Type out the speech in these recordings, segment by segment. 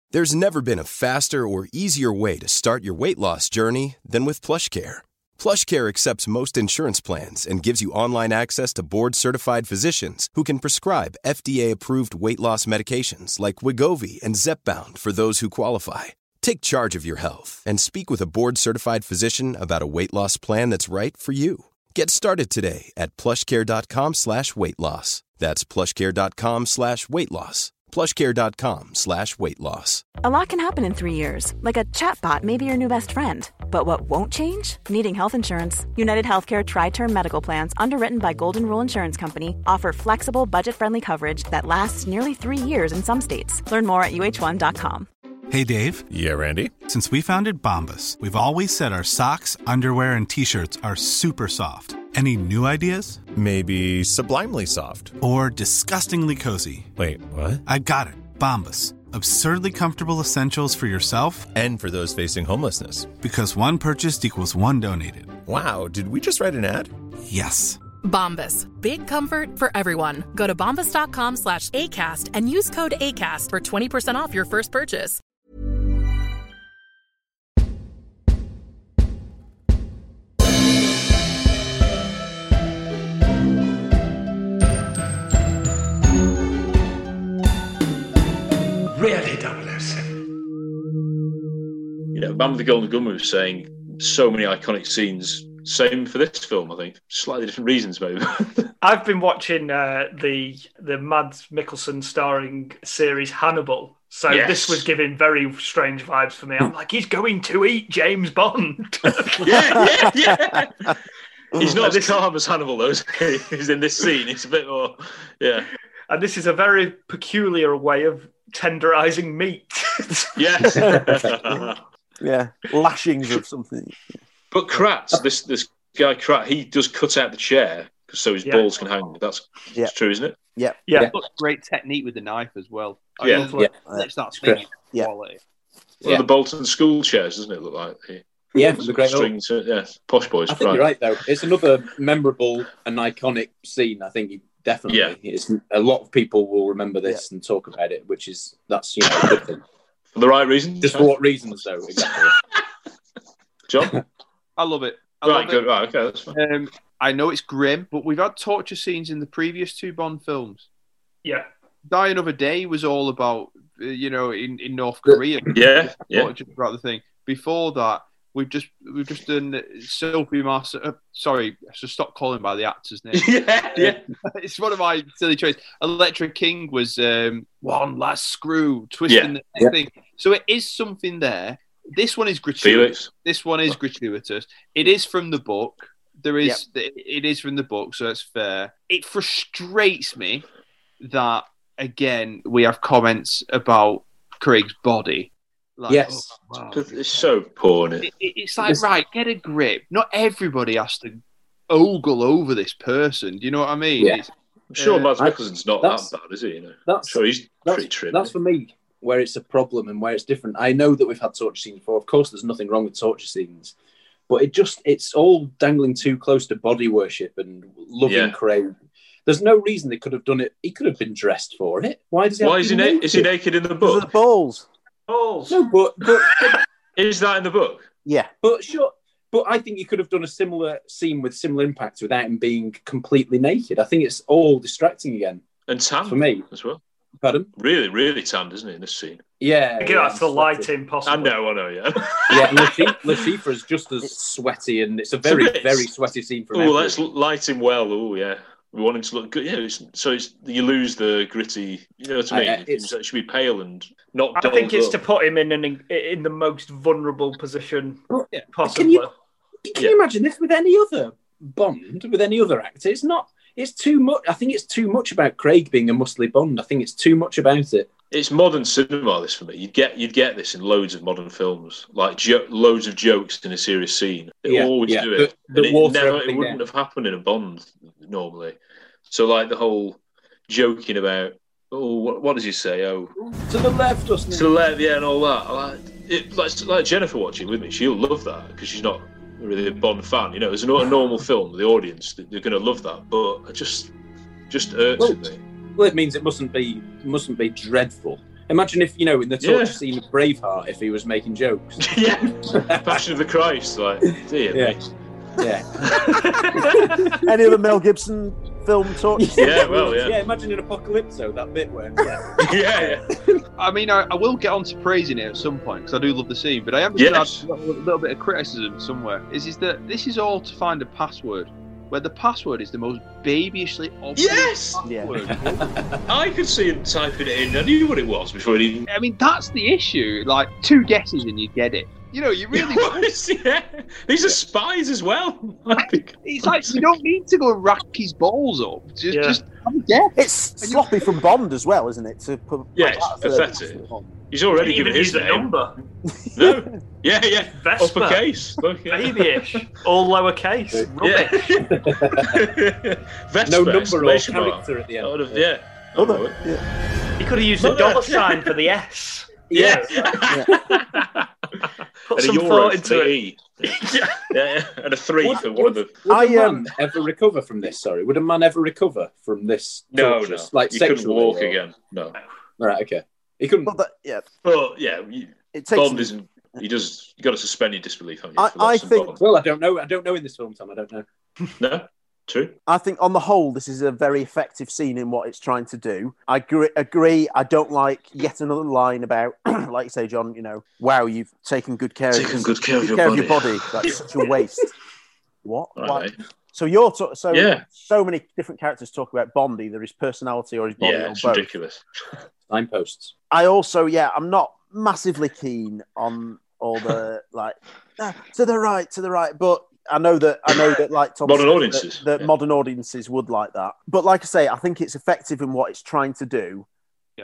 There's never been a faster or easier way to start your weight loss journey than with PlushCare. PlushCare accepts most insurance plans and gives you online access to board-certified physicians who can prescribe FDA-approved weight loss medications like Wegovy and Zepbound for those who qualify. Take charge of your health and speak with a board-certified physician about a weight loss plan that's right for you. Get started today at plushcare.com/weight-loss. That's plushcare.com/weight-loss. plushcare.com/weight-loss. A lot can happen in 3 years, like a chatbot may be your new best friend. But what won't change? Needing health insurance. United Healthcare Tri-Term Medical Plans, underwritten by Golden Rule Insurance Company, offer flexible, budget-friendly coverage that lasts nearly 3 years in some states. Learn more at uh1.com. Hey, Dave. Yeah, Randy. Since we founded Bombas, we've always said our socks, underwear, and T-shirts are super soft. Any new ideas? Maybe sublimely soft. Or disgustingly cozy. Wait, what? I got it. Bombas. Absurdly comfortable essentials for yourself and for those facing homelessness. Because one purchased equals one donated. Wow, did we just write an ad? Yes. Bombas. Big comfort for everyone. Go to bombas.com/ACAST and use code ACAST for 20% off your first purchase. Really 007. You know, Man with the Golden Gun was saying so many iconic scenes. Same for this film, I think. Slightly different reasons, maybe. I've been watching the Mads Mikkelsen starring series Hannibal. So Yes. This was giving very strange vibes for me. I'm like, he's going to eat James Bond. yeah. He's not as calm as Hannibal, though. He's in this scene. It's a bit more, yeah. And this is a very peculiar way of tenderizing meat. Yes. Yeah, lashings of something. But Kratz, this guy Kratz, he does cut out the chair so his balls can hang. That's true, isn't it? Yeah. Great technique with the knife as well. Let's start speaking quality. One of the Bolton school chairs, doesn't it look like? Yeah, from the Great strings. Posh boys. I think you're right, though. It's another memorable and iconic scene. I think definitely. It's, a lot of people will remember this and talk about it, that's a good thing. For the right reasons? Just for what reasons, though, exactly. John? I love it. Good. Right, okay, that's fine. I know it's grim, but we've had torture scenes in the previous two Bond films. Yeah. Die Another Day was all about, in North Korea. Torture throughout the thing. Before that, we've just done Sophie Marceau. Sorry, so stop calling by the actor's name. It's one of my silly choices. Electra King was One Last Screw, twisting the thing. So it is something there. This one is gratuitous. Gratuitous. It is from the book. It is from the book, so that's fair. It frustrates me that again we have comments about Craig's body. Yes, it's so poor. Isn't it? It's like, right, get a grip. Not everybody has to ogle over this person. Do you know what I mean? Yeah. I'm sure Mads Mikkelsen's not that bad, is he? He's pretty trim. That's for me where it's a problem and where it's different. I know that we've had torture scenes before. Of course, there's nothing wrong with torture scenes, but it's all dangling too close to body worship and loving Craig. There's no reason they could have done it. He could have been dressed for it. Why does he? Why is he naked? Is he naked in the book? The balls. No, but is that in the book? Yeah, but sure. But I think you could have done a similar scene with similar impact without him being completely naked. I think it's all distracting again. And tan for me as well. Pardon? Really, really tanned, isn't it, in this scene? Yeah. I think that's the lighting, possibly. I know, yeah. Yeah, Latifah is just as sweaty, and it's a very, very sweaty scene from everyone. Let's light him well. Oh, yeah. We want him to look good. Yeah, you lose the gritty, you know what I mean? It should be pale and not I think it's up. to put him in the most vulnerable position possible. Can you imagine this with any other Bond, with any other actor? It's too much. I think it's too much about Craig being a muscly Bond. I think it's too much about it. It's modern cinema, this for me. You'd get this in loads of modern films, like loads of jokes in a serious scene. They always do it. It wouldn't have happened in a Bond normally. So like the whole joking about, what does he say? Oh, to the left, doesn't it? To the left, yeah, and all that. Like Jennifer watching with me, she'll love that because she's not really a Bond fan. You know, it's a normal film. The audience, they're going to love that. But it just irks me. Well, it means it mustn't be dreadful. Imagine if, in the torture scene of Braveheart, if he was making jokes. Yeah. Passion of the Christ, like, dear me. Yeah. Any other Mel Gibson film torture scene? Yeah, well, yeah. Yeah, imagine in Apocalypto, that bit where... Yeah. I mean, I will get on to praising it at some point, because I do love the scene, but I am just going to add a little bit of criticism somewhere, is that this is all to find a password, where the password is the most babyishly obvious password. I could see him typing it in. I knew what it was before it even... I mean, that's the issue. Like, 2 guesses and you get it. You really... These are spies as well. It's like, you don't need to go and rack his balls up. Just have a guess. It's sloppy from Bond as well, isn't it? To put it's pathetic. He's already given his name. Number. No. Yeah. Vesper. Uppercase. Babyish. All lowercase. Rubbish. No number or character at the end. He could have used a dollar sign for the S. Yeah. Put some thought into it. And a 3 for one of the... Would a man ever recover from this? Sorry, would a man ever recover from this? No. Like, he couldn't walk again. No. Right. Okay. He couldn't. Bond isn't. You got to suspend your disbelief, haven't you? I think. Bond. Well, I don't know. I don't know in this film, Tom. I don't know. No. True. I think on the whole, this is a very effective scene in what it's trying to do. I agree. I don't like yet another line about, like you say, John, wow, you've taken good care of your body. That's such a waste. What? Right. So so many different characters talk about Bond, either his personality or his body or it's both. Ridiculous. Signposts. I also, I'm not massively keen on all the, to the right, but I know that like Tom modern said, audiences. that modern audiences would like that. But like I say, I think it's effective in what it's trying to do. Yeah.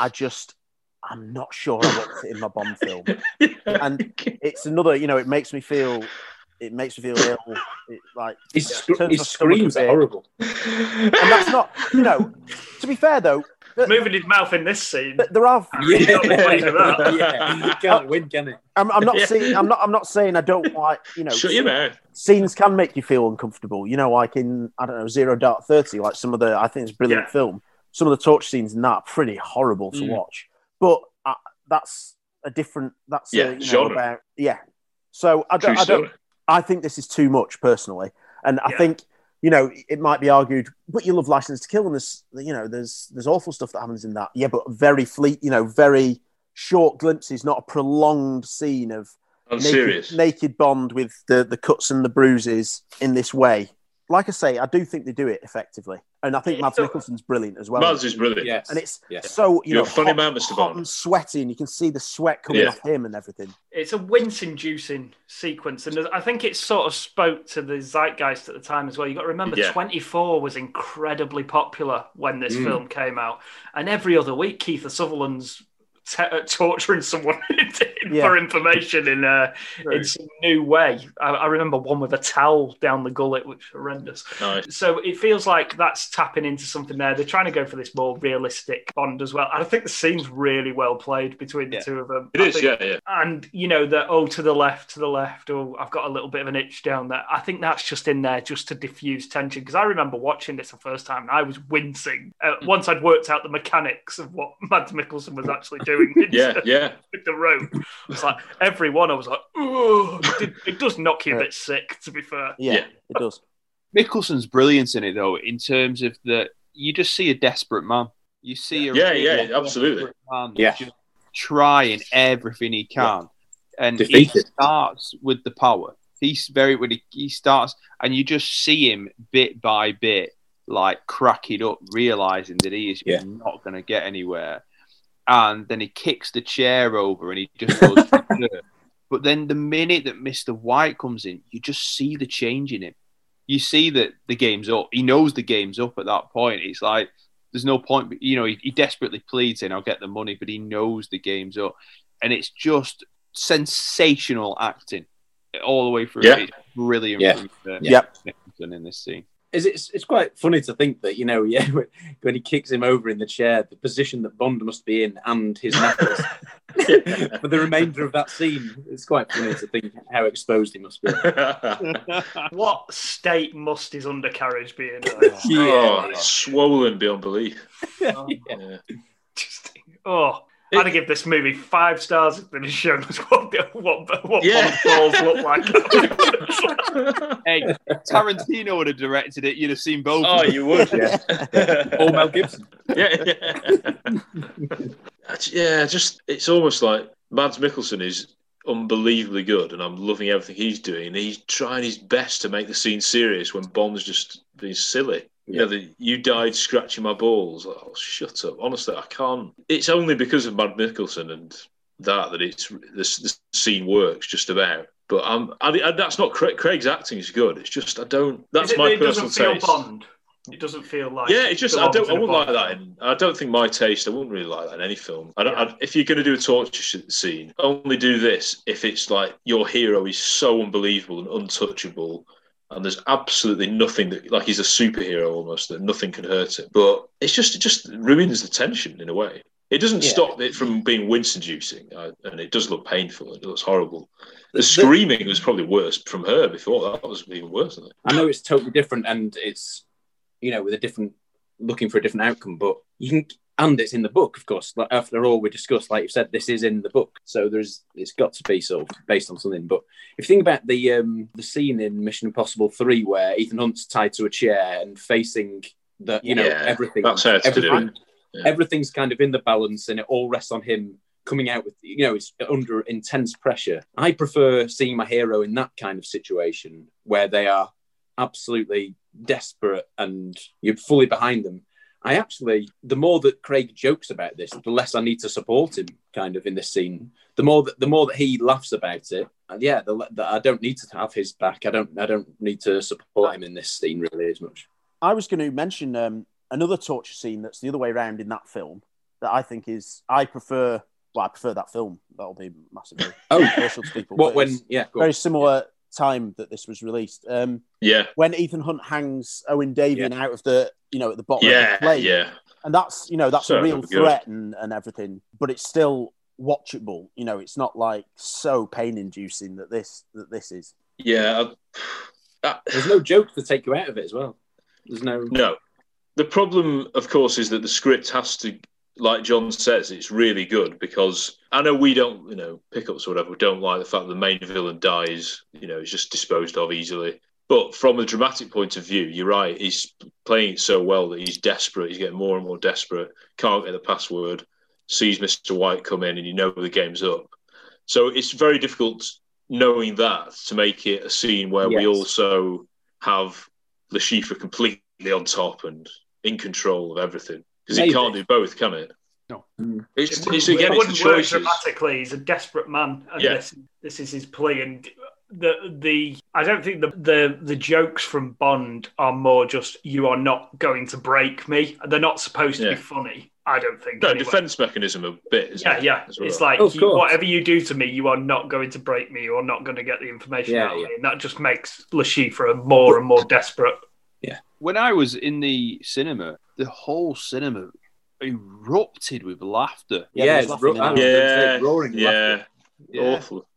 I'm not sure I want it in my Bond film. And it's another, it makes me feel ill. His screams are horrible. And that's not, to be fair though, moving his mouth in this scene. There are. You can't win, can it? I'm not saying I don't like. Shut your mouth. Scenes can make you feel uncomfortable. Like in Zero Dark 30, like some of the. I think it's a brilliant film. Some of the torture scenes in that are pretty horrible to watch. But that's a different. That's genre. about So I don't. I think this is too much personally, and I think. It might be argued, but you love License to Kill, and there's awful stuff that happens in that. Yeah, but very very short glimpses, not a prolonged scene of naked Bond with the cuts and the bruises in this way. Like I say, I do think they do it effectively, and I think Mads Mikkelsen's brilliant as well. Mads is brilliant, yes. And it's so you're a funny man, Mr. hot Bond, and sweaty, and you can see the sweat coming off him and everything. It's a wince-inducing sequence, and I think it sort of spoke to the zeitgeist at the time as well. You got to remember, 24 was incredibly popular when this film came out, and every other week, Kiefer Sutherland's torturing someone for information in some new way. I remember one with a towel down the gullet, which was horrendous. Nice. So it feels like that's tapping into something there. They're trying to go for this more realistic Bond as well. And I think the scene's really well played between the two of them. It is, yeah. And, to the left, I've got a little bit of an itch down there. I think that's just in there just to diffuse tension. Because I remember watching this the first time and I was wincing. Once I'd worked out the mechanics of what Mads Mikkelsen was actually doing. With the rope. It's like every one I was like, oh, it does knock you a bit sick, to be fair. Yeah, it does. Mikkelsen's brilliance in it though, in terms of that you just see a desperate man. You see absolutely. Man just trying everything he can. And Defeated. He starts with the power. He starts and you just see him bit by bit like cracking up, realizing that he is not going to get anywhere. And then he kicks the chair over and he just goes But then the minute that Mr. White comes in, you just see the change in him. You see that the game's up. He knows the game's up at that point. It's like, there's no point. He desperately pleads saying, I'll get the money, but he knows the game's up. And it's just sensational acting all the way through. Yeah. It's brilliant from Nicholson in this scene. It's quite funny to think that, when he kicks him over in the chair, the position that Bond must be in and his knuckles for the remainder of that scene. It's quite funny to think how exposed he must be. What state must his undercarriage be in? Swollen beyond belief. I'd give this movie 5 stars if they'd have shown us what Bond balls look like. Hey, Tarantino would have directed it. You'd have seen both. Oh, you would. Yeah. Or Mel Gibson. Yeah. Just it's almost like Mads Mikkelsen is unbelievably good, and I'm loving everything he's doing. And he's trying his best to make the scene serious when Bond's just being silly. Yeah. You died scratching my balls. Oh, shut up. Honestly, I can't. It's only because of Mads Mikkelsen and that it's the scene works just about. But that's not Craig's acting is good. It's just I don't. That's my personal taste. It doesn't feel Bond. It doesn't feel like. Yeah, it's just I wouldn't like that. I don't think my taste. I wouldn't really like that in any film. If you're going to do a torture scene, only do this if it's like your hero is so unbelievable and untouchable. And there's absolutely nothing that, like, he's a superhero almost, that nothing can hurt him. But it just ruins the tension in a way. It doesn't stop it from being wince-inducing, and it does look painful. It looks horrible. The screaming was probably worse from her before. That was even worse, isn't it? I know it's totally different, and it's, with looking for a different outcome, but you can. And it's in the book, of course. Like, after all we discussed, like you said, this is in the book, so it's got to be sort of based on something. But if you think about the scene in Mission Impossible 3 where Ethan Hunt's tied to a chair and facing everything, that's how it's to do. Everything's kind of in the balance, and it all rests on him coming out with, it's under intense pressure. I prefer seeing my hero in that kind of situation where they are absolutely desperate and you're fully behind them. The more that Craig jokes about this, the less I need to support him kind of in this scene. The more that he laughs about it, I don't need to have his back. I don't need to support him in this scene really as much. I was going to mention another torture scene that's the other way around in that film that I think I prefer that film. That'll be massively controversial to people. Very similar time that this was released. When Ethan Hunt hangs Owen Davian out of the at the bottom of the plane, and that's a real threat and everything, but it's still watchable. It's not like so pain inducing that this is. There's no joke to take you out of it as well. There's no. The problem, of course, is that the script has to, like John says, it's really good because I know we don't, pickups or whatever, we don't like the fact that the main villain dies, is just disposed of easily. But from a dramatic point of view, you're right, he's playing it so well that he's desperate, he's getting more and more desperate, can't get the password, sees Mr. White come in and the game's up. So it's very difficult knowing that to make it a scene where we also have Le Chiffre completely on top and in control of everything. Because he can't do both, can it? No. It's again, it's the choices. Dramatically, he's a desperate man, and this is his plea. And I don't think the jokes from Bond are more just "you are not going to break me." They're not supposed to be funny. I don't think. No, defense mechanism a bit. Isn't it, as well? It's like whatever you do to me, you are not going to break me. You are not going to get the information out of me, and that just makes Le Chiffre more and more desperate. Yeah. When I was in the cinema, the whole cinema erupted with laughter. Roaring laughter. Awful.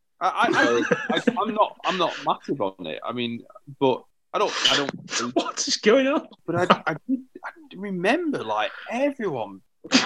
I'm not massive on it. I mean, but I don't. What is going on? But I remember like everyone.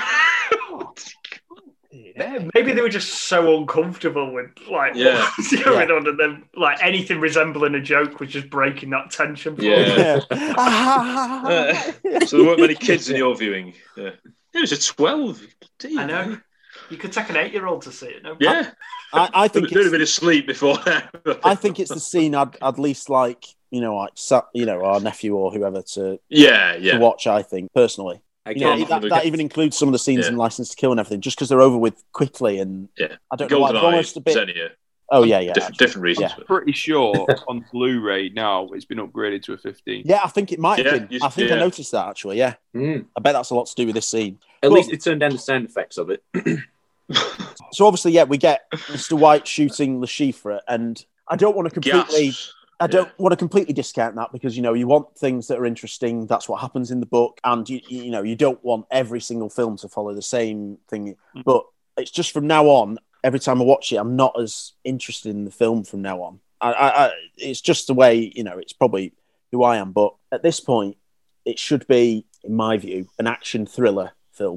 Maybe they were just so uncomfortable with what was going on, and then like anything resembling a joke was just breaking that tension. So there weren't many kids in your viewing. Yeah. It was a 12. I know. You could take an 8-year-old to see it. No? Yeah. I think they'd have been asleep before that. I think it's the scene I'd least like, our nephew or whoever to watch. I think personally. That even includes some of the scenes in License to Kill and everything, just because they're over with quickly, and I don't know why. Almost a bit. Xenia. Oh yeah, different reasons. I'm pretty sure on Blu-ray now it's been upgraded to a 15. Yeah, I think it might have been. I think I noticed that actually. Yeah, I bet that's a lot to do with this scene. At least they turned down the sound effects of it. So obviously, we get Mr. White shooting Le Chiffre, and I don't want to completely. I don't want to completely discount that because, you want things that are interesting. That's what happens in the book. And, you don't want every single film to follow the same thing. But it's just from now on, every time I watch it, I'm not as interested in the film from now on. It's just the way, it's probably who I am. But at this point, it should be, in my view, an action thriller film.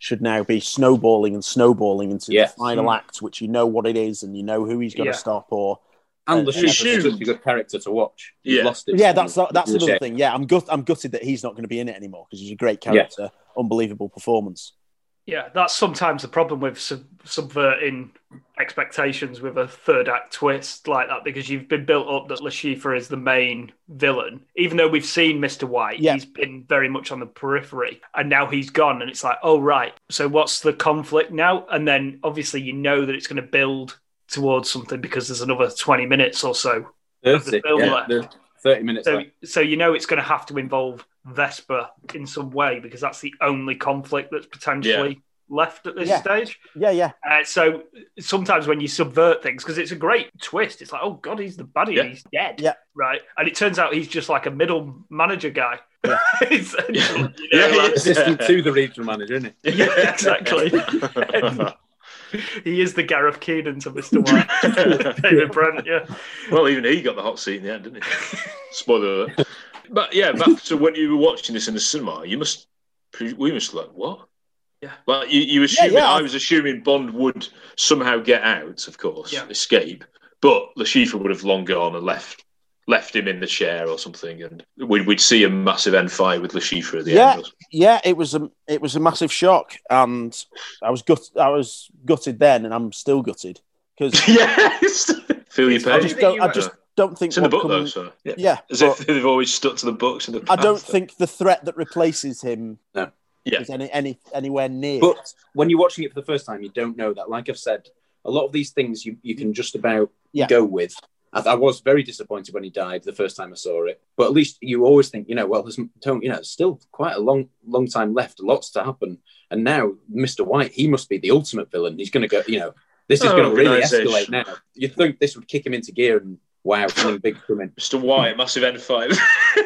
should now be snowballing into the final act, which you know what it is and you know who he's going to stop. And Lashiffer's such a good character to watch. That's another thing. Yeah, I'm gutted that he's not going to be in it anymore because he's a great character, unbelievable performance. Yeah, that's sometimes the problem with subverting expectations with a third act twist like that, because you've been built up that Le Chiffre is the main villain. Even though we've seen Mr. White, he's been very much on the periphery, and now he's gone, and it's like, oh, right, so what's the conflict now? And then obviously you know that it's going to build towards something because there's another 20 minutes or so of the film left. 30 minutes left. So you know it's going to have to involve Vesper in some way because that's the only conflict that's potentially left at this stage. So sometimes when you subvert things, because it's a great twist, it's like, oh God, he's the baddie and he's dead. Yeah. Right. And it turns out he's just like a middle manager guy. Yeah. Assistant to the regional manager, isn't he? Yeah, exactly. He is the Gareth Keenan to Mr. White. David Brent, Well, even he got the hot seat in the end, didn't he? Spoiler alert. But back to when you were watching this in the cinema, we must like, what? Yeah. Like you assuming, I was assuming Bond would somehow get out, of course, escape, but Le Chiffre would have long gone and left him in the chair or something, and we'd see a massive end fight with Le Chiffre at the end. Yeah, it was a massive shock, and I was gutted then, and I'm still gutted because feel your pain. I just don't think it's in the book though. So as if they've always stuck to the books. In the past. I don't think the threat that replaces him is anywhere near. But when you're watching it for the first time, you don't know that. Like I've said, a lot of these things you can just about go with. I was very disappointed when he died the first time I saw it, but at least you always think, there's still quite a long time left, lots to happen. And now Mr. White, he must be the ultimate villain. He's going to go, this is going to really escalate now. You'd think this would kick him into gear and wow, something big coming. Mr. White, massive N5.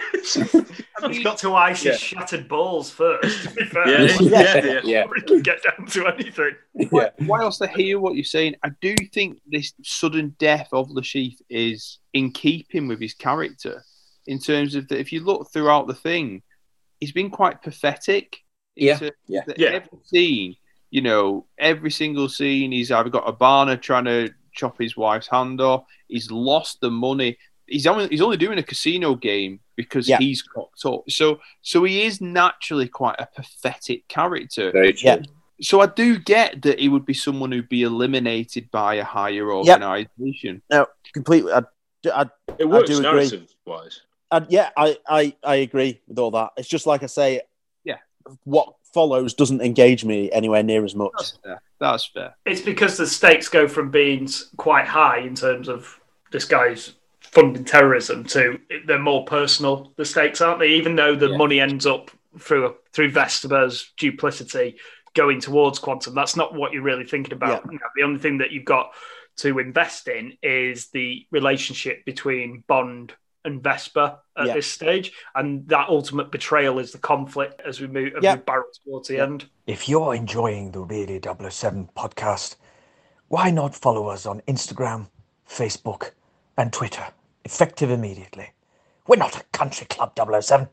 He's got to ice his shattered balls first, to be fair. Before he can get down to anything. Whilst I hear what you're saying, I do think this sudden death of Le Chiffre is in keeping with his character, in terms of that if you look throughout the thing, he's been quite pathetic. Every scene, every single scene, he's either got Habana trying to chop his wife's hand off, he's lost the money. He's only doing a casino game because he's cocked up. So he is naturally quite a pathetic character. Very true. So I do get that he would be someone who'd be eliminated by a higher organisation. No, completely. It works narrative-wise. I agree with all that. It's just like I say, what follows doesn't engage me anywhere near as much. That's fair. It's because the stakes go from being quite high in terms of this guy's funding terrorism to they're more personal, the stakes, aren't they? Even though the money ends up through Vesper's duplicity going towards Quantum, that's not what you're really thinking about. The only thing that you've got to invest in is the relationship between Bond and Vesper at this stage, and that ultimate betrayal is the conflict as we move barrel towards the end. If you're enjoying the Really 007 podcast, why not follow us on Instagram, Facebook and Twitter, effective immediately. We're not a country club 007.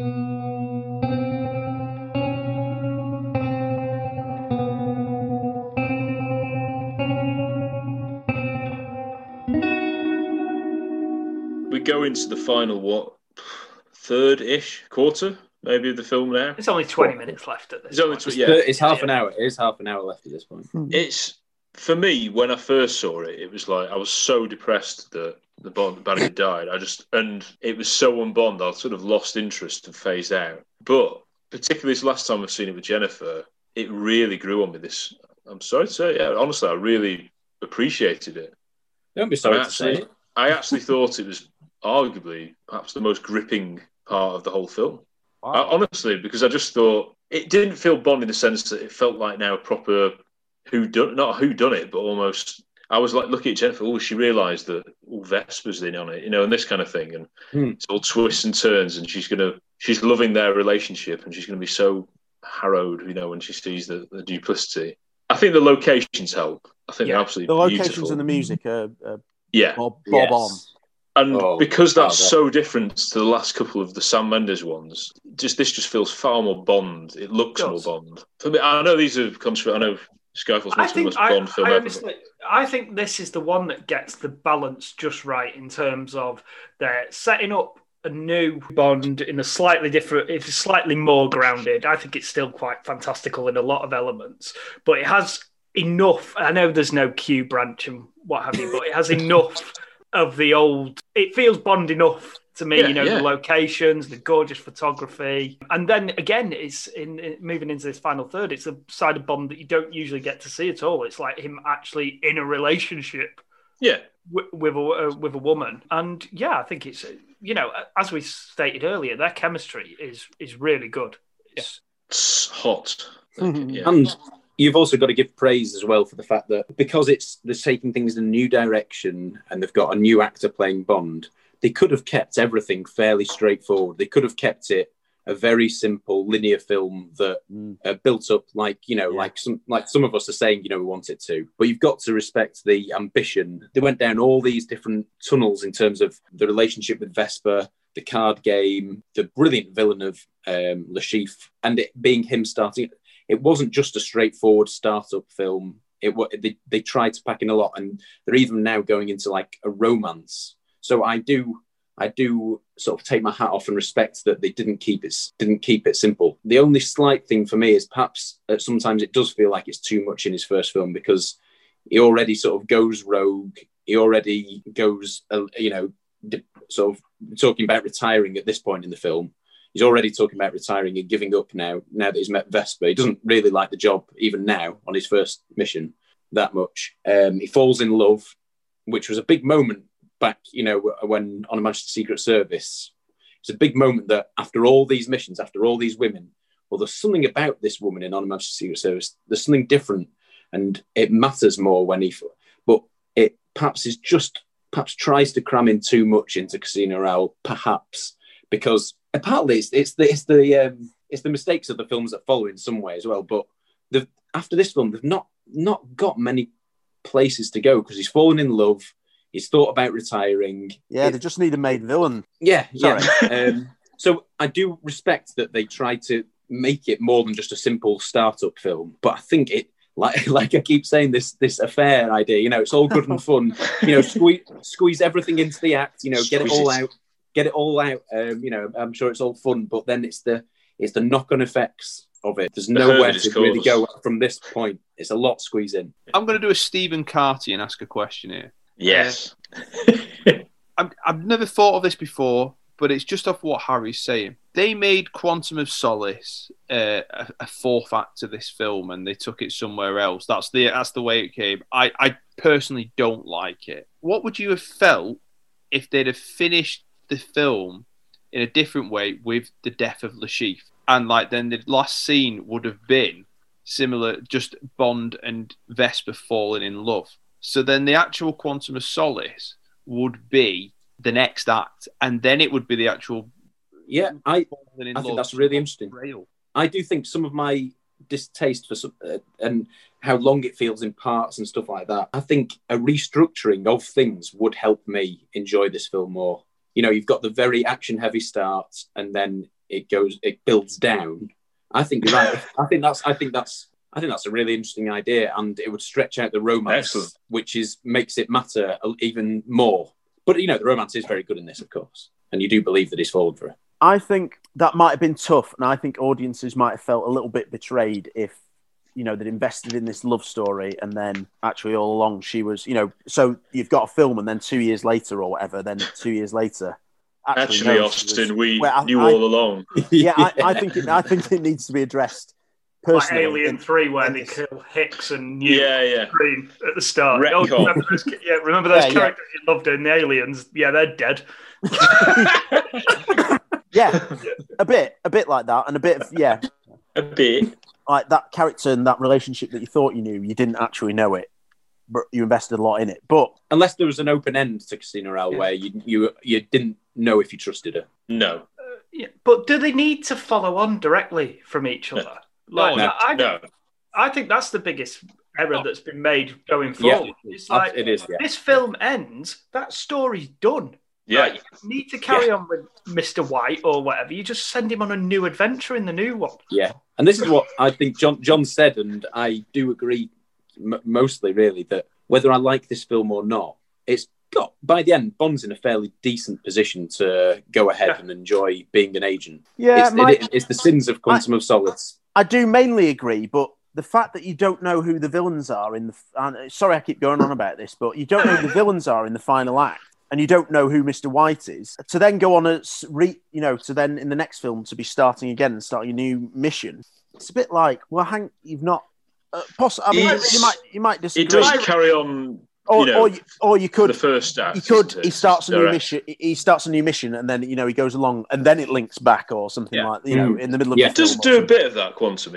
We go into the final, third-ish quarter, maybe, of the film now. It's only 20 minutes left at this point. It's half an hour. It is half an hour left at this point. It's, for me, when I first saw it, it was like I was so depressed that the Bond had died. And it was so un-Bond, I sort of lost interest and phased out. But particularly this last time I've seen it with Jennifer, it really grew on me. I'm sorry to say, honestly, I really appreciated it. Don't be sorry to say it. I actually thought it was arguably perhaps the most gripping part of the whole film. Wow. Honestly, because I just thought it didn't feel Bond in the sense that it felt like now a proper not whodunit, but almost. I was like looking at Jennifer. She realised that Vesper's in on it, and this kind of thing, and it's all twists and turns, and she's loving their relationship, and she's gonna be so harrowed, when she sees the duplicity. I think the locations help. I think they're absolutely the locations beautiful. And the music are Yeah. Bob on. And because that's so different to the last couple of the Sam Mendes ones, this just feels far more Bond. It looks more Bond. For me, I know I know Skyfall's meant to be the most Bond film ever. I think this is the one that gets the balance just right in terms of they're setting up a new Bond in a slightly different, it's slightly more grounded. I think it's still quite fantastical in a lot of elements, but it has enough. I know there's no Q branch and what have you, but it has enough of the old. It feels Bond enough to me, the locations, the gorgeous photography. And then again, it's in moving into this final third, it's a side of Bond that you don't usually get to see at all. It's like him actually in a relationship with a woman. And I think it's, as we stated earlier, their chemistry is really good. It's hot. And you've also got to give praise as well for the fact that because they're taking things in a new direction and they've got a new actor playing Bond, they could have kept everything fairly straightforward. They could have kept it a very simple linear film that built up like some of us are saying, we want it to. But you've got to respect the ambition. They went down all these different tunnels in terms of the relationship with Vesper, the card game, the brilliant villain of Le Chiffre, and it being him starting. It wasn't just a straightforward startup film. They tried to pack in a lot, and they're even now going into like a romance. So I do sort of take my hat off and respect that they didn't keep it simple. The only slight thing for me is perhaps sometimes it does feel like it's too much in his first film because he already sort of goes rogue. He already goes, sort of talking about retiring at this point in the film. He's already talking about retiring and giving up now that he's met Vesper. He doesn't really like the job, even now, on his first mission, that much. He falls in love, which was a big moment back, when on a Manchester Secret Service. It's a big moment that after all these missions, after all these women, well, there's something about this woman in on a Manchester Secret Service. There's something different, and it matters more when but it perhaps tries to cram in too much into Casino Royale, perhaps, because partly it's the mistakes of the films that follow in some way as well. But after this film, they've not got many places to go because he's fallen in love. He's thought about retiring. Yeah, they just need a maid villain. Yeah. So I do respect that they try to make it more than just a simple startup film. But I think it, like I keep saying, this affair idea, it's all good and fun. Squeeze everything into the act. Get it all out. I'm sure it's all fun. But then it's the knock-on effects of it. There's nowhere to really go from this point. It's a lot squeezed in. I'm going to do a Stephen Carty and ask a question here. Yes. I've never thought of this before, but it's just off what Harry's saying. They made Quantum of Solace a fourth act to this film, and they took it somewhere else. That's the way it came. I personally don't like it. What would you have felt if they'd have finished the film in a different way with the death of Le Chiffre? And then the last scene would have been similar, just Bond and Vesper falling in love. So then the actual Quantum of Solace would be the next act, and then it would be the actual. Yeah, I think that's really interesting. I do think some of my distaste for some, and how long it feels in parts and stuff like that. I think a restructuring of things would help me enjoy this film more. You've got the very action-heavy start, and then it builds down. I think you're right. I think that's a really interesting idea, and it would stretch out the romance, which makes it matter even more. But the romance is very good in this, of course, and you do believe that he's fallen for it. I think that might have been tough, and I think audiences might have felt a little bit betrayed if they'd invested in this love story, and then actually all along she was, So you've got a film, and then 2 years later or whatever, then 2 years later. Actually, Austin, we knew all along. Yeah, I think it needs to be addressed. Like Alien 3, where they kill Hicks and Green at the start. Remember those characters you loved in the Aliens? Yeah, they're dead. a bit like that, and a bit like that character and that relationship that you thought you knew, you didn't actually know it, but you invested a lot in it. But unless there was an open end to Casino Royale where you didn't know if you trusted her. No. But do they need to follow on directly from each other? No. I think that's the biggest error that's been made going forward. Yeah, it is. This film ends, that story's done. Yeah. Like, you need to carry on with Mr. White or whatever. You just send him on a new adventure in the new one. Yeah. And this is what I think John said, and I do agree mostly, really, that whether I like this film or not, it's got, by the end, Bond's in a fairly decent position to go ahead and enjoy being an agent. Yeah, it's the sins of Quantum of Solace. I do mainly agree, but the fact that you don't know who the villains are sorry, I keep going on about this, but you don't know who the villains are in the final act, and you don't know who Mr. White is, to then go on to then in the next film to be starting again and starting a new mission. It's a bit like, well, you've not. You might disagree. It does carry on. Or you could the first act. He starts a new mission. He starts a new mission, and then he goes along, and then it links back or something like in the middle of. It does do a bit of that. Quantum.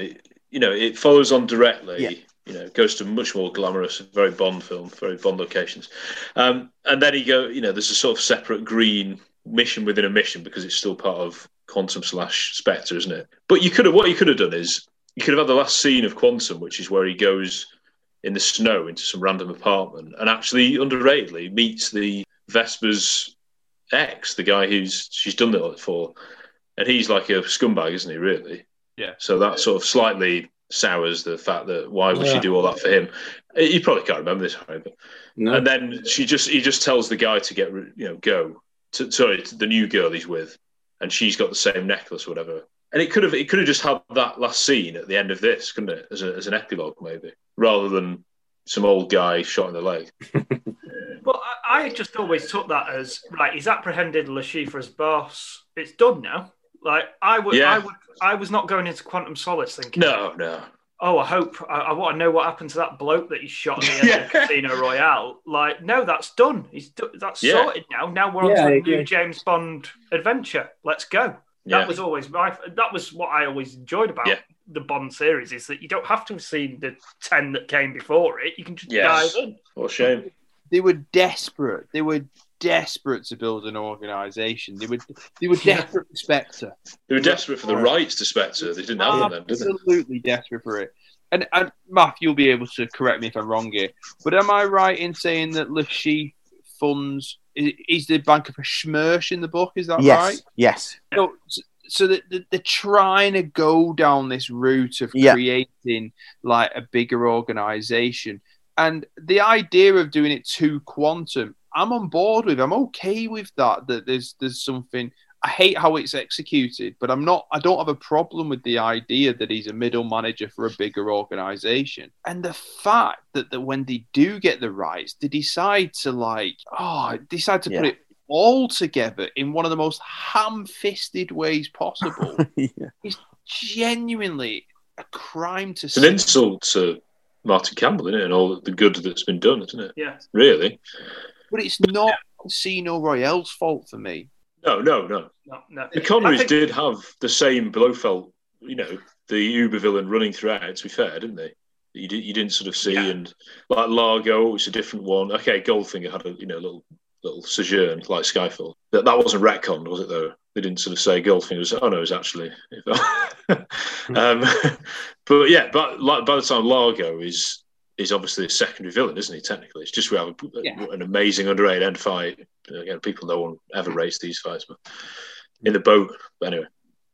It follows on directly. Yeah. Goes to much more glamorous, very Bond film, very Bond locations, and then there's a sort of separate green mission within a mission because it's still part of Quantum / Spectre, isn't it? But what you could have done is you could have had the last scene of Quantum, which is where he goes in the snow into some random apartment and actually underratedly meets the Vesper's ex, the guy she's done it for, and he's like a scumbag, isn't he? Really? Yeah. So that sort of slightly sours the fact that why would she do all that for him? You probably can't remember this, Harry, but no. And then he just tells the guy to get go to the new girl he's with, and she's got the same necklace or whatever. And it could have just had that last scene at the end of this, couldn't it, as an epilogue maybe, rather than some old guy shot in the leg. Well, I just always took that as right. He's apprehended Le Chiffre's boss. It's done now. Like I was not going into Quantum Solace thinking. No. Oh, I want to know what happened to that bloke that he shot at the end of Casino Royale. Like, no, that's done. That's sorted now. Now we're on to a new James Bond adventure. Let's go. That was always that was what I always enjoyed about the Bond series, is that you don't have to have seen the 10 that came before it. You can just dive in. What a shame. They were desperate. They were desperate to build an organisation. They were desperate for Spectre. They were desperate for the rights to Spectre. They didn't have them then, did they? Absolutely desperate for it. And Matt, you'll be able to correct me if I'm wrong here, but am I right in saying that Le Chiffre funds is the banker for Schmersh in the book? Is that right? Yes. So they're trying to go down this route of creating like a bigger organisation, and the idea of doing it to Quantum, I'm on board with. I'm okay with that. That there's something. I hate how it's executed, but I don't have a problem with the idea that he's a middle manager for a bigger organisation. And the fact that when they do get the rights, they decide to put it all together in one of the most ham-fisted ways possible. It's genuinely a crime to say. It's an insult to Martin Campbell, isn't it? And all the good that's been done, isn't it? Yeah. Really? But it's not Casino Royale's fault for me. No. The Connerys did have the same Blofeld, the Uber villain running throughout, to be fair, didn't they? You didn't sort of see, and like Largo, it's a different one. Okay, Goldfinger had a little sojourn like Skyfall. That wasn't retconned, was it? Though they didn't sort of say Goldfinger was. Oh no, it was actually. But by the time Largo is obviously a secondary villain, isn't he? Technically, it's just we have an amazing underrated end fight. Again, people no one ever rates these fights, but in the boat. But anyway,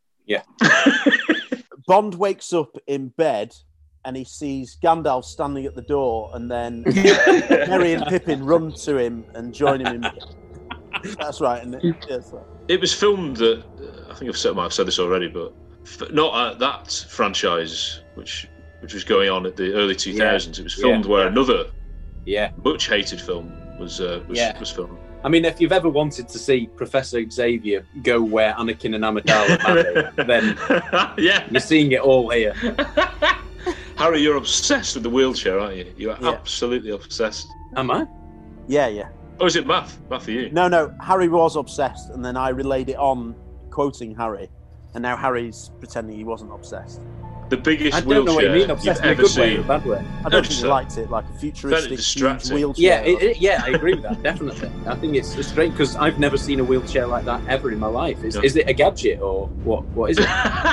Bond wakes up in bed and he sees Gandalf standing at the door, and then Merry and Pippin run to him and join him in. That's right, isn't it? Yes. It was filmed at, I think I've said this already, but not at that franchise, which was going on at the early 2000s. It was filmed where another much hated film was filmed. I mean, if you've ever wanted to see Professor Xavier go where Anakin and Amidala had it, then you're seeing it all here. Harry, you're obsessed with the wheelchair, aren't you? You are absolutely obsessed. Am I? Yeah. Oh, is it Math? Math, are you? No. Harry was obsessed, and then I relayed it on, quoting Harry, and now Harry's pretending he wasn't obsessed. The biggest I don't know what you mean, obsessed in a good way or a bad way. I don't think he liked it, like a futuristic huge wheelchair. Yeah, I agree with that, definitely. I think it's strange, because I've never seen a wheelchair like that ever in my life. Is it a gadget, or what is it?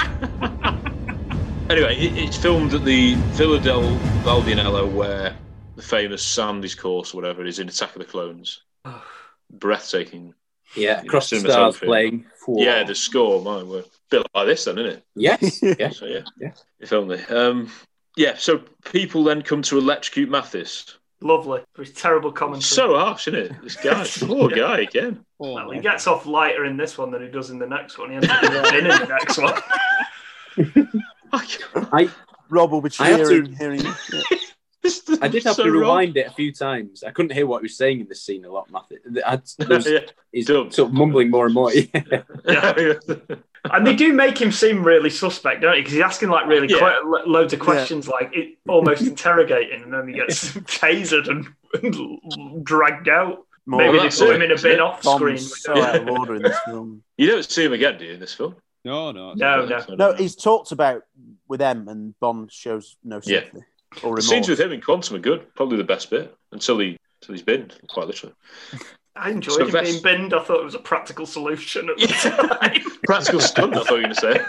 Anyway, it's filmed at the Villa del Valdianello, where the famous Sandy's course or whatever is in Attack of the Clones. Breathtaking Yeah, Across the Stars playing. Yeah, the score, my word. A bit like this then, isn't it? Yes. Yeah. So, yeah. If only. So people then come to electrocute Mathis. Lovely. For his terrible commentary. So harsh, isn't it? This guy. Poor guy again. Well, he gets off lighter in this one than he does in the next one. He ends up in the next one. Rob will be cheering. I did have to rewind it a few times. I couldn't hear what he was saying in this scene a lot, Matthew. He's sort of mumbling more and more. And they do make him seem really suspect, don't they? Because he's asking like really loads of questions, like almost interrogating, and then he gets tasered and dragged out. Maybe they put him in a bin off screen. So out of order in this film. You don't see him again, do you, in this film? No. No, he's talked about with M, and Bond shows no sympathy. The scenes with him in Quantum are good. Probably the best bit until he's binned, quite literally. I enjoyed him being binned. I thought it was a practical solution at the time. Practical stunt, I thought you were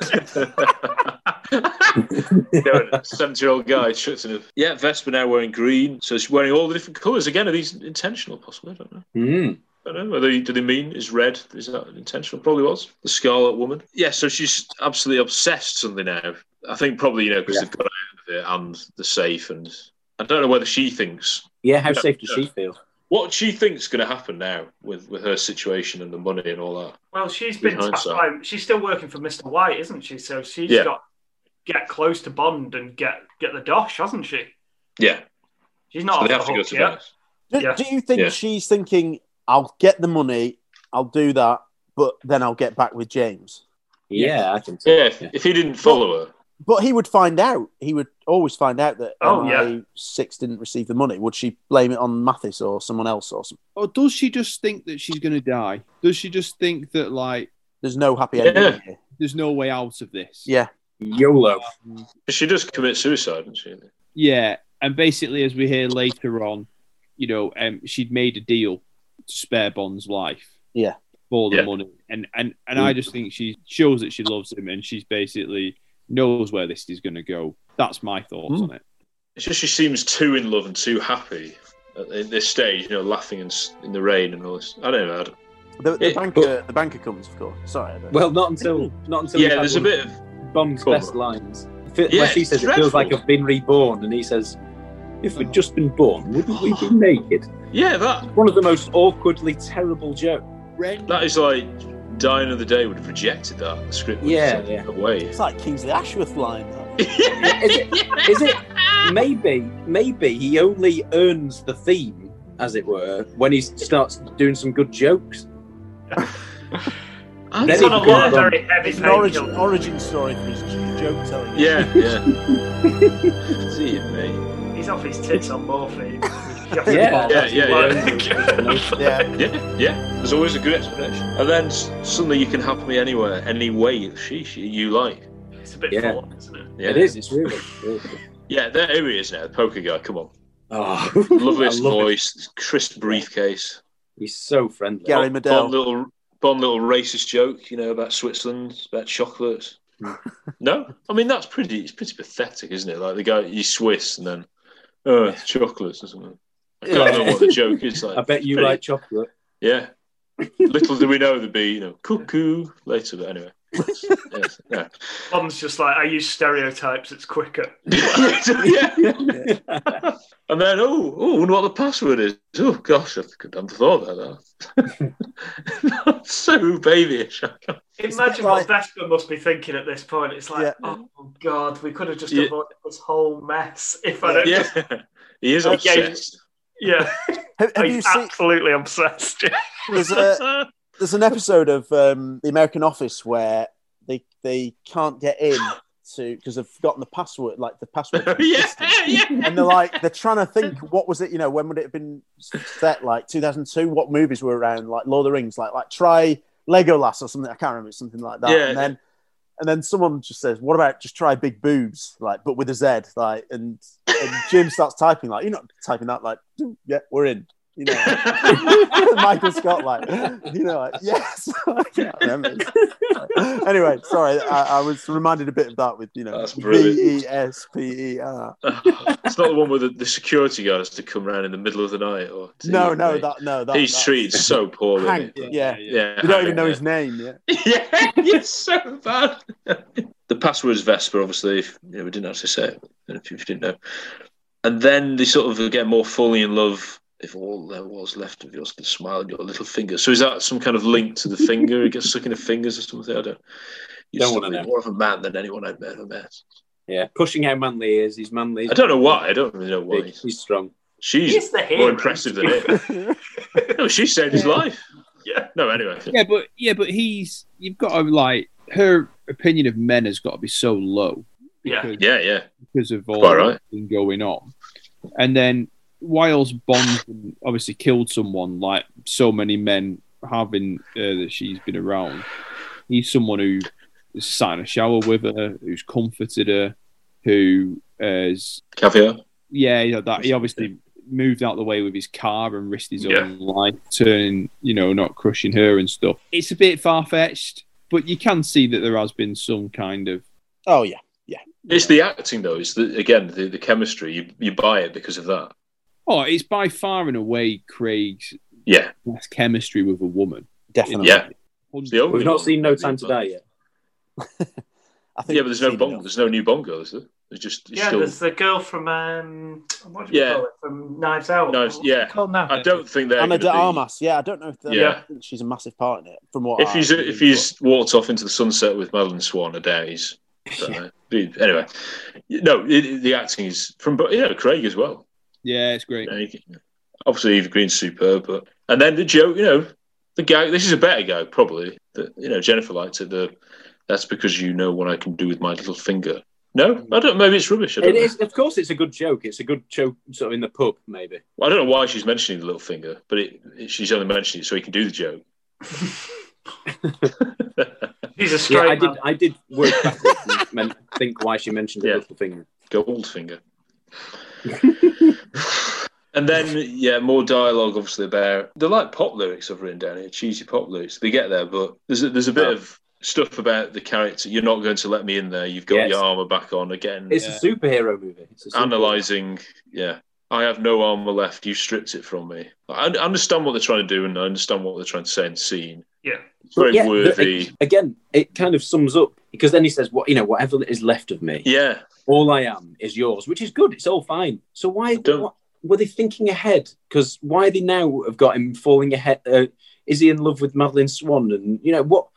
going to say. 70-year-old guy shuts in. Vesper now wearing green, so she's wearing all the different colours. Again, are these intentional? Possibly, I don't know. I don't know. Do they mean is red? Is that intentional? Probably was. The Scarlet Woman. Yeah, so she's absolutely obsessed suddenly now. I think probably, because they've got out of it and the safe, and I don't know whether she thinks. Yeah, how safe does she feel? What she thinks is going to happen now with her situation and the money and all that. Well, she's been she's still working for Mr. White, isn't she? So she's got to get close to Bond and get the dosh, hasn't she? Yeah. She's not off they have the to hook go to Venice. Do you think she's thinking, I'll get the money, I'll do that, but then I'll get back with James? Yeah, I think so. Yeah, if he didn't follow her. But he would find out. He would always find out that MI6 didn't receive the money. Would she blame it on Mathis or someone else or something? Or does she just think that she's going to die? Does she just think that, like... There's no happy ending here. There's no way out of this? Yeah. YOLO. She does commit suicide, doesn't she? Yeah, and basically, as we hear later on, she'd made a deal to spare Bond's life. Yeah. For the money. And I just think she shows that she loves him, and she's basically... knows where this is going to go. That's my thoughts on it. It's just she seems too in love and too happy at this stage, laughing in the rain and all this. I don't know. The banker comes, of course. Sorry. Well, not until. Yeah, there's a bit of Bond's best lines. Where she says, "It feels like I've been reborn," and he says, "If we'd just been born, wouldn't we be naked?" Yeah, that one of the most awkwardly terrible jokes. That is like. Dying of the Day would have rejected that. The script would have taken it away. It's like Kingsley Ashworth line. Is it? Maybe he only earns the theme, as it were, when he starts doing some good jokes. He's on a lot of very heavy origin story for his joke telling. Yeah. See it, mate. He's off his tits on morphine. Yeah. There's always a good explanation. And then suddenly you can have me anywhere, any way you like. It's a bit full, isn't it? Yeah. It is. It's really. Yeah, there he is now, the poker guy. Come on. Oh, loveliest voice, crisp briefcase. He's so friendly. Gary Medell. Bond little racist joke, about Switzerland, about chocolates. No, I mean it's pretty pathetic, isn't it? Like the guy, he's Swiss, and then chocolates or something. I can't know what the joke is like. I bet you like chocolate. Yeah. Little do we know there'd be, cuckoo later, but anyway. Yeah. Bond's just like, I use stereotypes, it's quicker. And then, I wonder what the password is. Oh, gosh, I haven't thought about that. That's so babyish. Imagine what Vesper must be thinking at this point. It's like, oh, God, we could have just avoided this whole mess if I don't just... He is obsessed. Yeah. He's absolutely obsessed. There's an episode of The American Office where they can't get in because they've forgotten the password, like the password. And they're trying to think, what was it? When would it have been set? Like 2002. What movies were around? Like Lord of the Rings. Like try Legolas or something. I can't remember, something like that. Yeah. And then someone just says, "What about just try big boobs?" Like, but with a Z. Like, and Jim starts typing. Like, you're not typing that. Like, yeah, we're in. You know, Michael Scott, yes. I can't remember. Anyway, sorry, I was reminded a bit of that with, VESPER. It's not the one with the security guards to come around in the middle of the night, or he's treated so poorly. Hank, yeah. You don't even know his name yet. Yeah, it's so bad. The password is Vesper, obviously. We didn't actually say it. If you didn't know, and then they sort of get more fully in love. If all there was left of yours could smile at your little finger. So is that some kind of link to the finger? It gets stuck in the fingers or something? I don't. You don't want to know. More of a man than anyone I've ever met. Yeah, pushing how manly he is. He's manly. I don't know why. I don't really know why. He's strong. She's more impressive than him. No, she saved his life. Yeah. No, anyway. Yeah, but you've got to her opinion of men has got to be so low. Because, because of all that's been going on, and then. Whilst Bond obviously killed someone like so many men have in that she's been around, he's someone who has sat in a shower with her, who's comforted her, who has caviar. Yeah, that he obviously moved out the way with his car and risked his own life, turning, not crushing her and stuff. It's a bit far fetched, but you can see that there has been some kind of. Oh yeah. It's the acting though. It's the chemistry. You buy it because of that. Oh, it's by far and away Craig's best chemistry with a woman. Definitely. Yeah. We've not seen No Time to Die yet. I think but there's no Bond. There's no new Bond girl, is there? There's there's the girl from what do you call it? From Knives Out. Knives, I don't think they're Anna de Armas. Yeah, I don't know if I think she's a massive part in it. From what if he's walked off into the sunset with Madeline Swan, I doubt he's. Anyway, no, the acting is from Craig as well. Yeah, it's great. Obviously, Eva Green's superb, and then the joke, the gag. This is a better gag, probably. That Jennifer liked it. That's because you know what I can do with my little finger. No, I don't. Maybe it's rubbish. It is. Of course, it's a good joke. It's a good joke, sort of in the pub, maybe. Well, I don't know why she's mentioning the little finger, but she's only mentioning it so he can do the joke. He's a straight man. I did work backwards and think why she mentioned the little finger. Goldfinger. And then, more dialogue, obviously, about... They're like pop lyrics I've written down here, cheesy pop lyrics. They get there, but there's a bit of stuff about the character. You're not going to let me in there. You've got your armour back on again. It's a superhero movie. Analysing, I have no armour left. You stripped it from me. I understand what they're trying to do, and I understand what they're trying to say in the scene. Yeah. It's very worthy. Again, it kind of sums up, because then he says, whatever is left of me. Yeah. All I am is yours, which is good. It's all fine. So why were they thinking ahead? Because why they now have got him falling ahead? Is he in love with Madeline Swan? And what?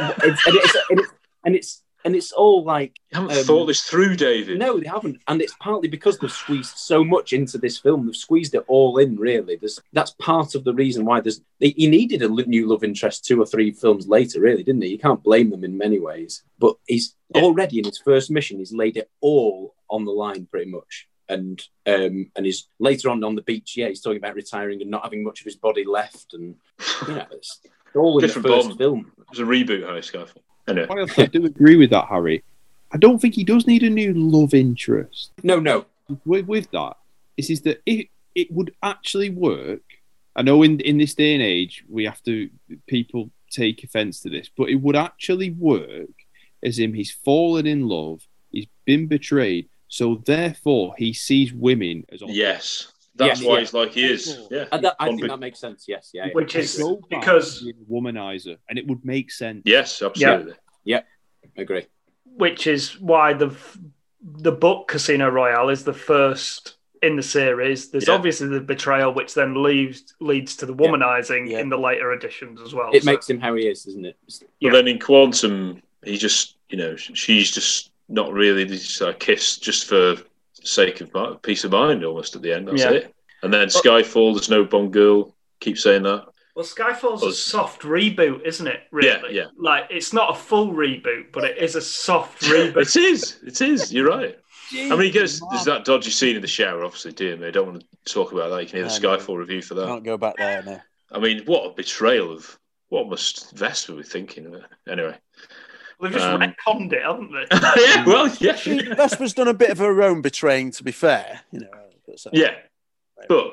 and it's all like you haven't thought this through, David. No, they haven't, and it's partly because they've squeezed so much into this film. They've squeezed it all in. Really, that's part of the reason why he needed a new love interest 2 or 3 films later. Really, didn't he? You can't blame them in many ways, but he's already in his first mission. He's laid it all on the line, pretty much. And he's later on the beach. Yeah, he's talking about retiring and not having much of his body left, and it's all in different the first film. It was a reboot, Harry Skyfall. Anyway. I do agree with that, Harry. I don't think he does need a new love interest. No. With that, is that it would actually work. I know in this day and age people take offence to this, but it would actually work as in he's fallen in love, he's been betrayed. So therefore, he sees women as yes. That's why he's like he is. Yeah, I think that makes sense. Yes, Which is so because womanizer, and it would make sense. Yes, absolutely. Yeah, agree. Which is why the book Casino Royale is the first in the series. There's obviously the betrayal, which then leads to the womanizing in the later editions as well. It makes him how he is, doesn't it? But then in Quantum, he just she's just not really just a kiss just for sake of peace of mind almost at the end. That's it. And then Skyfall, there's no Bond girl. Keep saying that. Well, Skyfall's a soft reboot, isn't it? Really? Yeah. Like, it's not a full reboot, but it is a soft reboot. It is. You're right. I mean, there's that dodgy scene in the shower, obviously, dear me. I don't want to talk about that. You can hear the Skyfall review for that. Can't go back there, no. I mean, what a betrayal of what must Vesper be thinking of it. Anyway. They've just retconned it, haven't they? Yeah, well, yeah. Vesper's done a bit of her own betraying, to be fair. Yeah, but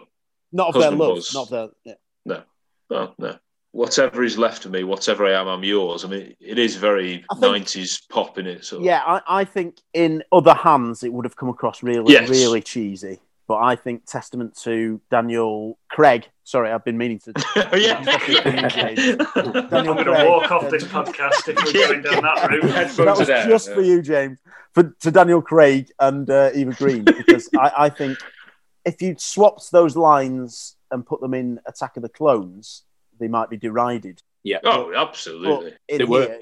Not of their love. Not of their. Yeah. No. Well, no. Whatever is left of me, whatever I am, I'm yours. I mean, it is very 90s pop in it. So. Yeah, I think in other hands it would have come across really cheesy. But I think testament to Daniel Craig. Sorry, I've been meaning to. Daniel I'm going to walk off this podcast if we're going down that route. That was just for you, James. To Daniel Craig and Eva Green, because I think if you'd swapped those lines and put them in Attack of the Clones, they might be derided. Yeah. Oh, absolutely. They were.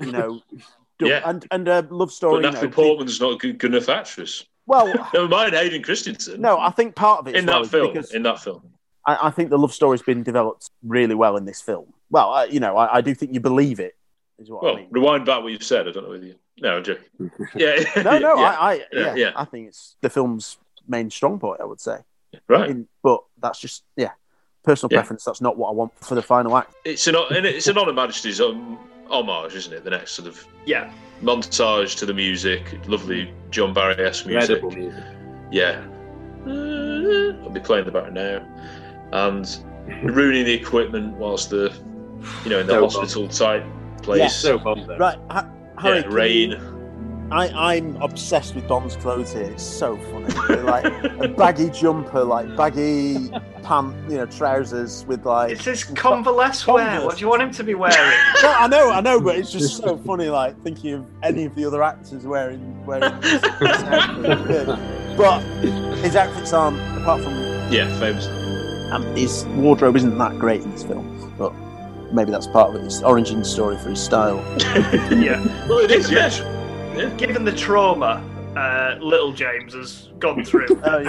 And a love story. But Natalie Portman's not a good enough actress. Well, never mind Hayden Christensen. No, I think part of it in that film. I think the love story's been developed really well in this film. Well, I do think you believe it. Is what I mean. Rewind back what you've said. I don't know whether you. No, I'm joking. Yeah. No. I think it's the film's main strong point. I would say. Right. But that's just personal preference. That's not what I want for the final act. It's an Honor Majesty's homage, isn't it? The next sort of montage to the music, lovely John Barry-esque music. Incredible music. Yeah. I'll be playing the background now. And ruining the equipment whilst in the hospital type place. Yeah, so bummed. Right, Harry, rain. I'm obsessed with Bond's clothes here. It's so funny. Like a baggy jumper, like baggy pants, trousers with like. It's his Converse wear. What do you want him to be wearing? No, I know, but it's just so funny. Like thinking of any of the other actors wearing this outfit. But his outfits aren't, apart from famous. His wardrobe isn't that great in this film, but maybe that's part of it. His origin story for his style. Well, it is. Yeah. Given the trauma little James has gone through,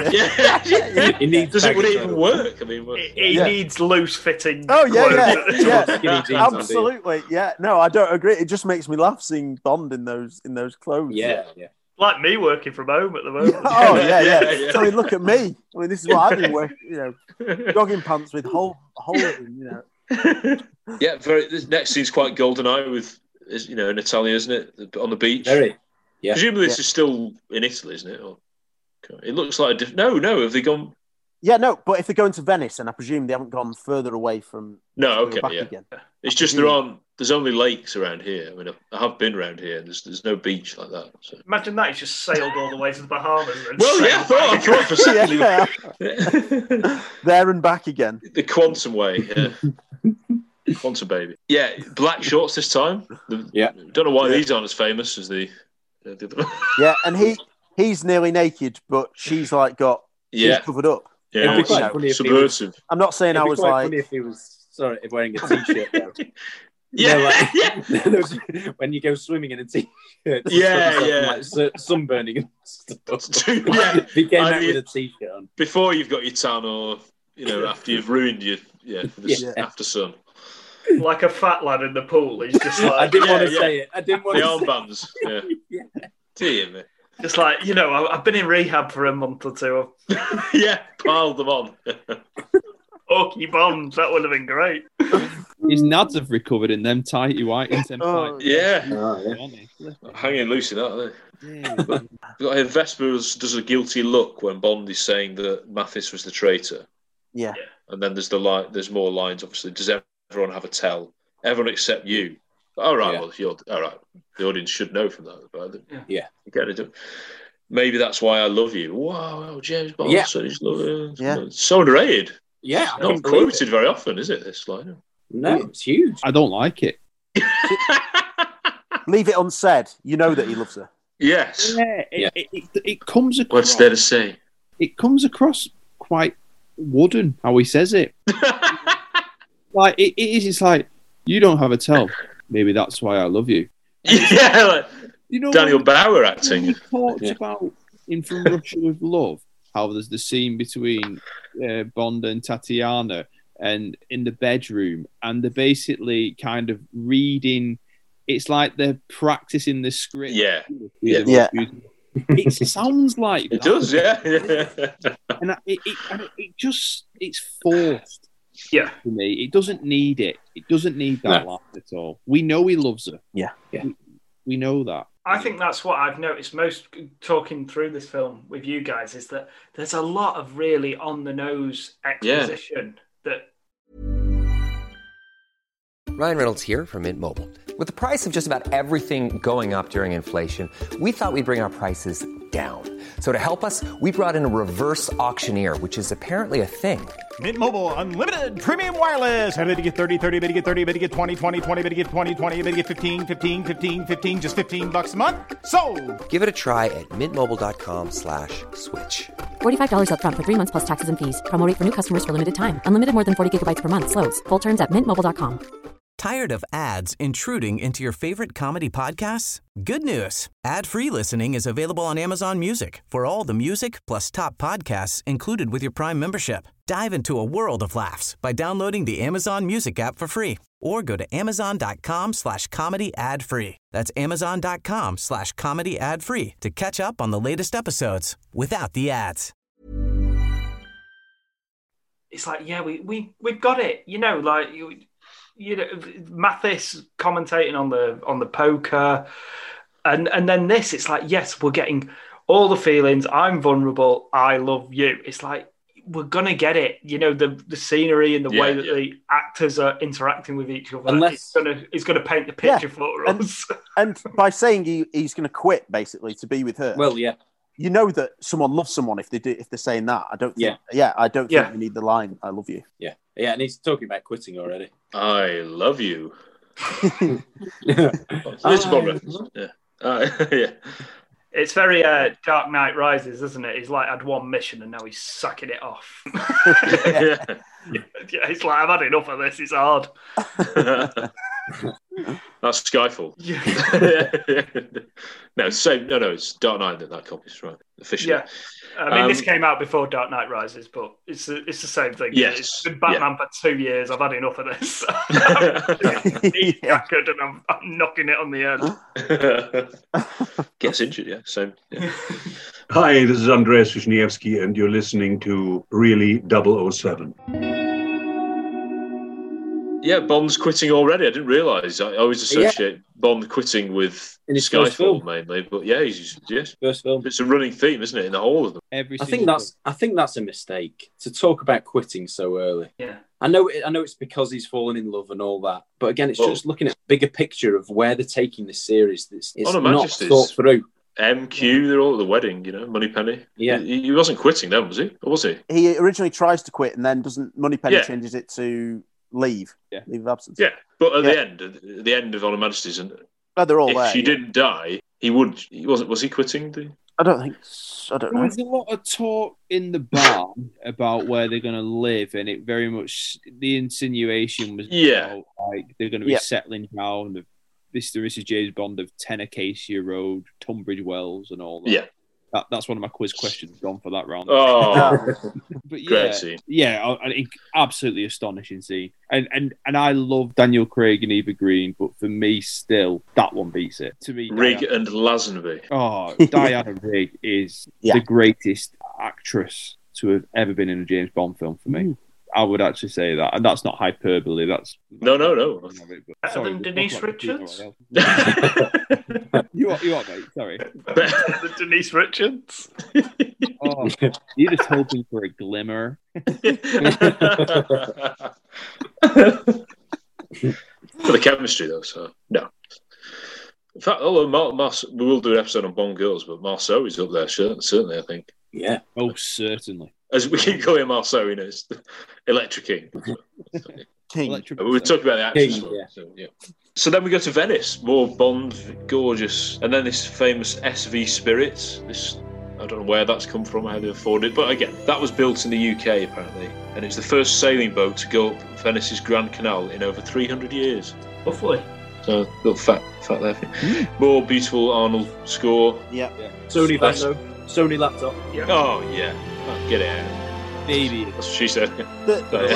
he needs. Would it even work? I mean, he needs loose-fitting. Oh yeah. Absolutely. Yeah. No, I don't agree. It just makes me laugh seeing Bond in those clothes. Yeah. Like me working from home at the moment. Yeah. I mean, look at me. I mean, this is what I've been wearing. Jogging pants with holes in. Yeah. This next scene's quite GoldenEye with. Natalia, isn't it? On the beach. Very. Yeah. Presumably this is still in Italy, isn't it? Or, it looks like a different. No. Have they gone? Yeah, no. But if they're going to Venice, and I presume they haven't gone further away from. No. Okay. Yeah. Again. It's just there's only lakes around here. I mean, I have been around here, and there's no beach like that. So. Imagine that he's just sailed all the way to the Bahamas. And I thought for a second. There and back again. The Quantum Way. Yeah. Quantum Baby. Yeah, black shorts this time. Don't know why these aren't as famous as the other. Yeah, and he's nearly naked, but she's like she's covered up. Yeah, subversive. I'm not saying I was like. Funny if he was wearing a t-shirt. When you go swimming in a t-shirt. Yeah. Like sunburning and stuff. If you came out with a t-shirt on before you've got your tan, or after you've ruined your after sun. Like a fat lad in the pool. He's just like... I didn't want to say it. I didn't want to armbands. Yeah. Dear me. Just like, I've been in rehab for a month or two. Piled them on. Oaky bombs. That would have been great. His nads have recovered in them tighty white and them hanging loose in that, aren't they? Yeah. Vesper does a guilty look when Bond is saying that Mathis was the traitor. Yeah. And then there's more lines, obviously. Does everyone have a tell? Everyone except you. All right, well, you're all right. The audience should know from that. But you get it. Maybe that's why I love you. Wow, James Bond. Yeah. So underrated. Yeah. Not quoted very often, is it, this line? No, it's huge. I don't like it. Leave it unsaid. You know that he loves her. Yes. It comes across... What's there to say? It comes across quite wooden, how he says it. Like, it is, it's like, you don't have a tell. Maybe that's why I love you. Daniel Bauer acting. He talked about in From Russia with Love, how there's the scene between Bond and Tatiana and in the bedroom, and they're basically kind of reading. It's like they're practicing the script. Yeah. It sounds like it does, yeah. And it's forced. Yeah, for me, it doesn't need it. It doesn't need that laugh at all. We know he loves her. Yeah. We know that. I think that's what I've noticed most talking through this film with you guys is that there's a lot of really on-the-nose exposition that... Ryan Reynolds here from Mint Mobile. With the price of just about everything going up during inflation, we thought we'd bring our prices down. So to help us, we brought in a reverse auctioneer, which is apparently a thing. Mint Mobile Unlimited Premium Wireless. How to get 30, 30, bit to get 30, bit to get 20, 20, 20, bit to get 20, 20, bit to get 15, 15, 15, 15, just $15 a month? Sold! Give it a try at mintmobile.com/switch. $45 up front for 3 months plus taxes and fees. Promo rate for new customers for limited time. Unlimited more than 40 gigabytes per month. Slows full terms at mintmobile.com. Tired of ads intruding into your favorite comedy podcasts? Good news. Ad-free listening is available on Amazon Music for all the music plus top podcasts included with your Prime membership. Dive into a world of laughs by downloading the Amazon Music app for free or go to amazon.com/comedy ad-free. That's amazon.com/comedy ad-free to catch up on the latest episodes without the ads. It's like, yeah, we've got it. You know, like... You know, Mathis commentating on the poker, and then this. It's like, yes, we're getting all the feelings. I'm vulnerable. I love you. It's like we're gonna get it. You know, the scenery and the way that the actors are interacting with each other. It's gonna paint the picture for us. And by saying he's gonna quit basically to be with her. Well, yeah. You know that someone loves someone if they're saying that. I don't think. I don't think we need the line "I love you." Yeah, and he's talking about quitting already. I love you. It's very Dark Knight Rises, isn't it? He's like had one mission and now he's sucking it off. It's like I've had enough of this. It's hard. That's Skyfall. No, it's Dark Knight that copy's right. Officially. Yeah. I mean, this came out before Dark Knight Rises, but it's the same thing. Yes. It's been Batman for 2 years. I've had enough of this. He's knackered and I'm knocking it on the end. Gets injured, yeah. Same. Yeah. Hi, this is Andreas Wisniewski, and you're listening to Really 007. Yeah, Bond's quitting already. I didn't realise. I always associate Bond quitting with Skyfall mainly, but he's first film. It's a running theme, isn't it, in the whole of them? I think that's a mistake to talk about quitting so early. Yeah, I know it's because he's fallen in love and all that, but again, it's just looking at the bigger picture of where they're taking this series. It's not thought through. MQ, they're all at the wedding, you know, Moneypenny. Yeah, he wasn't quitting then, was he? Or was he? He originally tries to quit and then Moneypenny changes it to leave of absence. Yeah, but at the end of On Her Majesty's, and they're all if there. She didn't die, he would. He wasn't. Was he quitting? I don't think. I don't know. There's a lot of talk in the barn about where they're going to live, and it very much the insinuation was about, like they're going to be settling down. This is James Bond of 10 Acacia Road, Tunbridge Wells, and all that. Yeah. That's one of my quiz questions gone for that round. Oh, but great scene. Yeah, absolutely astonishing scene. And I love Daniel Craig and Eva Green, but for me, still, that one beats it. To me, Rigg and Lazenby. Oh, Diana Rigg is the greatest actress to have ever been in a James Bond film for me. I would actually say that, and that's not hyperbole. That's no. Better than Denise Richards. You are, mate. Sorry. Better than Denise Richards. Oh, you're just hoping for a glimmer. For the chemistry, though. So no. In fact, although we will do an episode on Bond girls, but Marceau is up there. Certainly, I think. Yeah. Oh, certainly. As we keep calling Marceau, you know, it's the Electric King. King. We were talking about the actors. So then we go to Venice, more Bond, gorgeous, and then this famous SV Spirits. I don't know where that's come from, how they afford it, but again, that was built in the UK apparently, and it's the first sailing boat to go up Venice's Grand Canal in over 300 years. Hopefully. So a little fact there. More beautiful Arnold score. Yeah. Sony laptop. Yeah. Oh yeah. Get it out. Baby. That's what she said.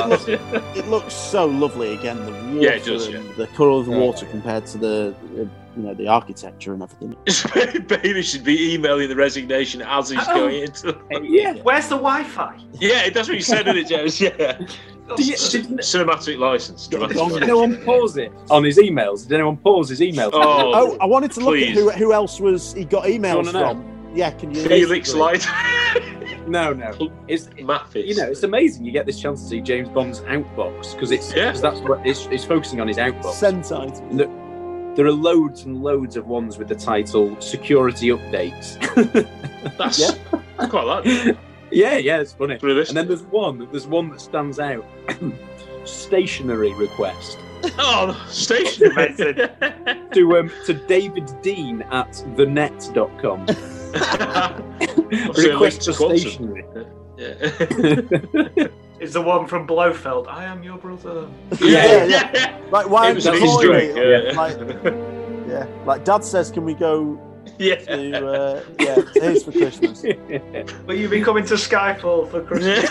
It looks so lovely again. The water, it does. the colour of the water compared to the the architecture and everything. Baby should be emailing the resignation as he's going into. Where's the Wi-Fi? Yeah, that's what you said, isn't it, James? Yeah. Cinematic license. Did anyone pause it on his emails? Did anyone pause his emails? Oh, I wanted to look at who else he got emails from. Yeah, can you? Felix Light. No. It's amazing you get this chance to see James Bond's outbox because that's what it's focusing on, his outbox. Sent item. There are loads and loads of ones with the title "Security Updates." That's I quite like that. Yeah, it's funny. Realistic. And then there's one that stands out: stationery request. Oh, stationery to David Dean at thenet.com. Request for stationery. Yeah. Is the one from Blofeld? I am your brother. Yeah. Like, why aren't you calling me? Like Dad says, can we go? Yeah. Here's for Christmas. Will you be coming to Skyfall for Christmas?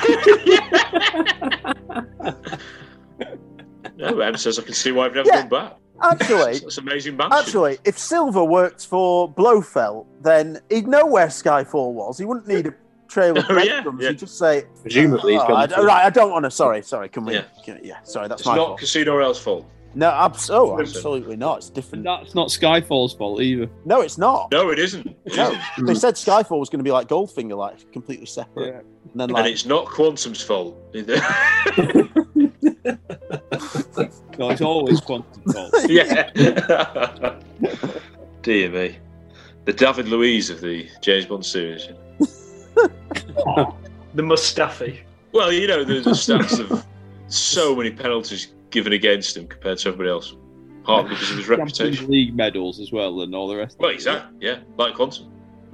No, Em says I can see why I've never gone back. Actually, it's amazing banter. Actually, if Silver worked for Blofeld, then he'd know where Skyfall was. He wouldn't need a trail of breadcrumbs. He'd just say, presumably, he's gone I don't want to. Sorry. Can we? Yeah. Sorry, that's my fault. It's not Casino Royale's fault. No, absolutely not. It's different. That's not Skyfall's fault either. No, it's not. No, it isn't. No, they said Skyfall was going to be like Goldfinger, like completely separate. Yeah. And then, and it's not Quantum's fault either. No, it's always Quantum's fault. Yeah. Dear me, the David Luiz of the James Bond series. The Mustafi. Well, the stats of so many penalties given against him compared to everybody else, partly because of his reputation. Champions League medals as well, and all the rest. Well, exactly. Yeah, like Quantum.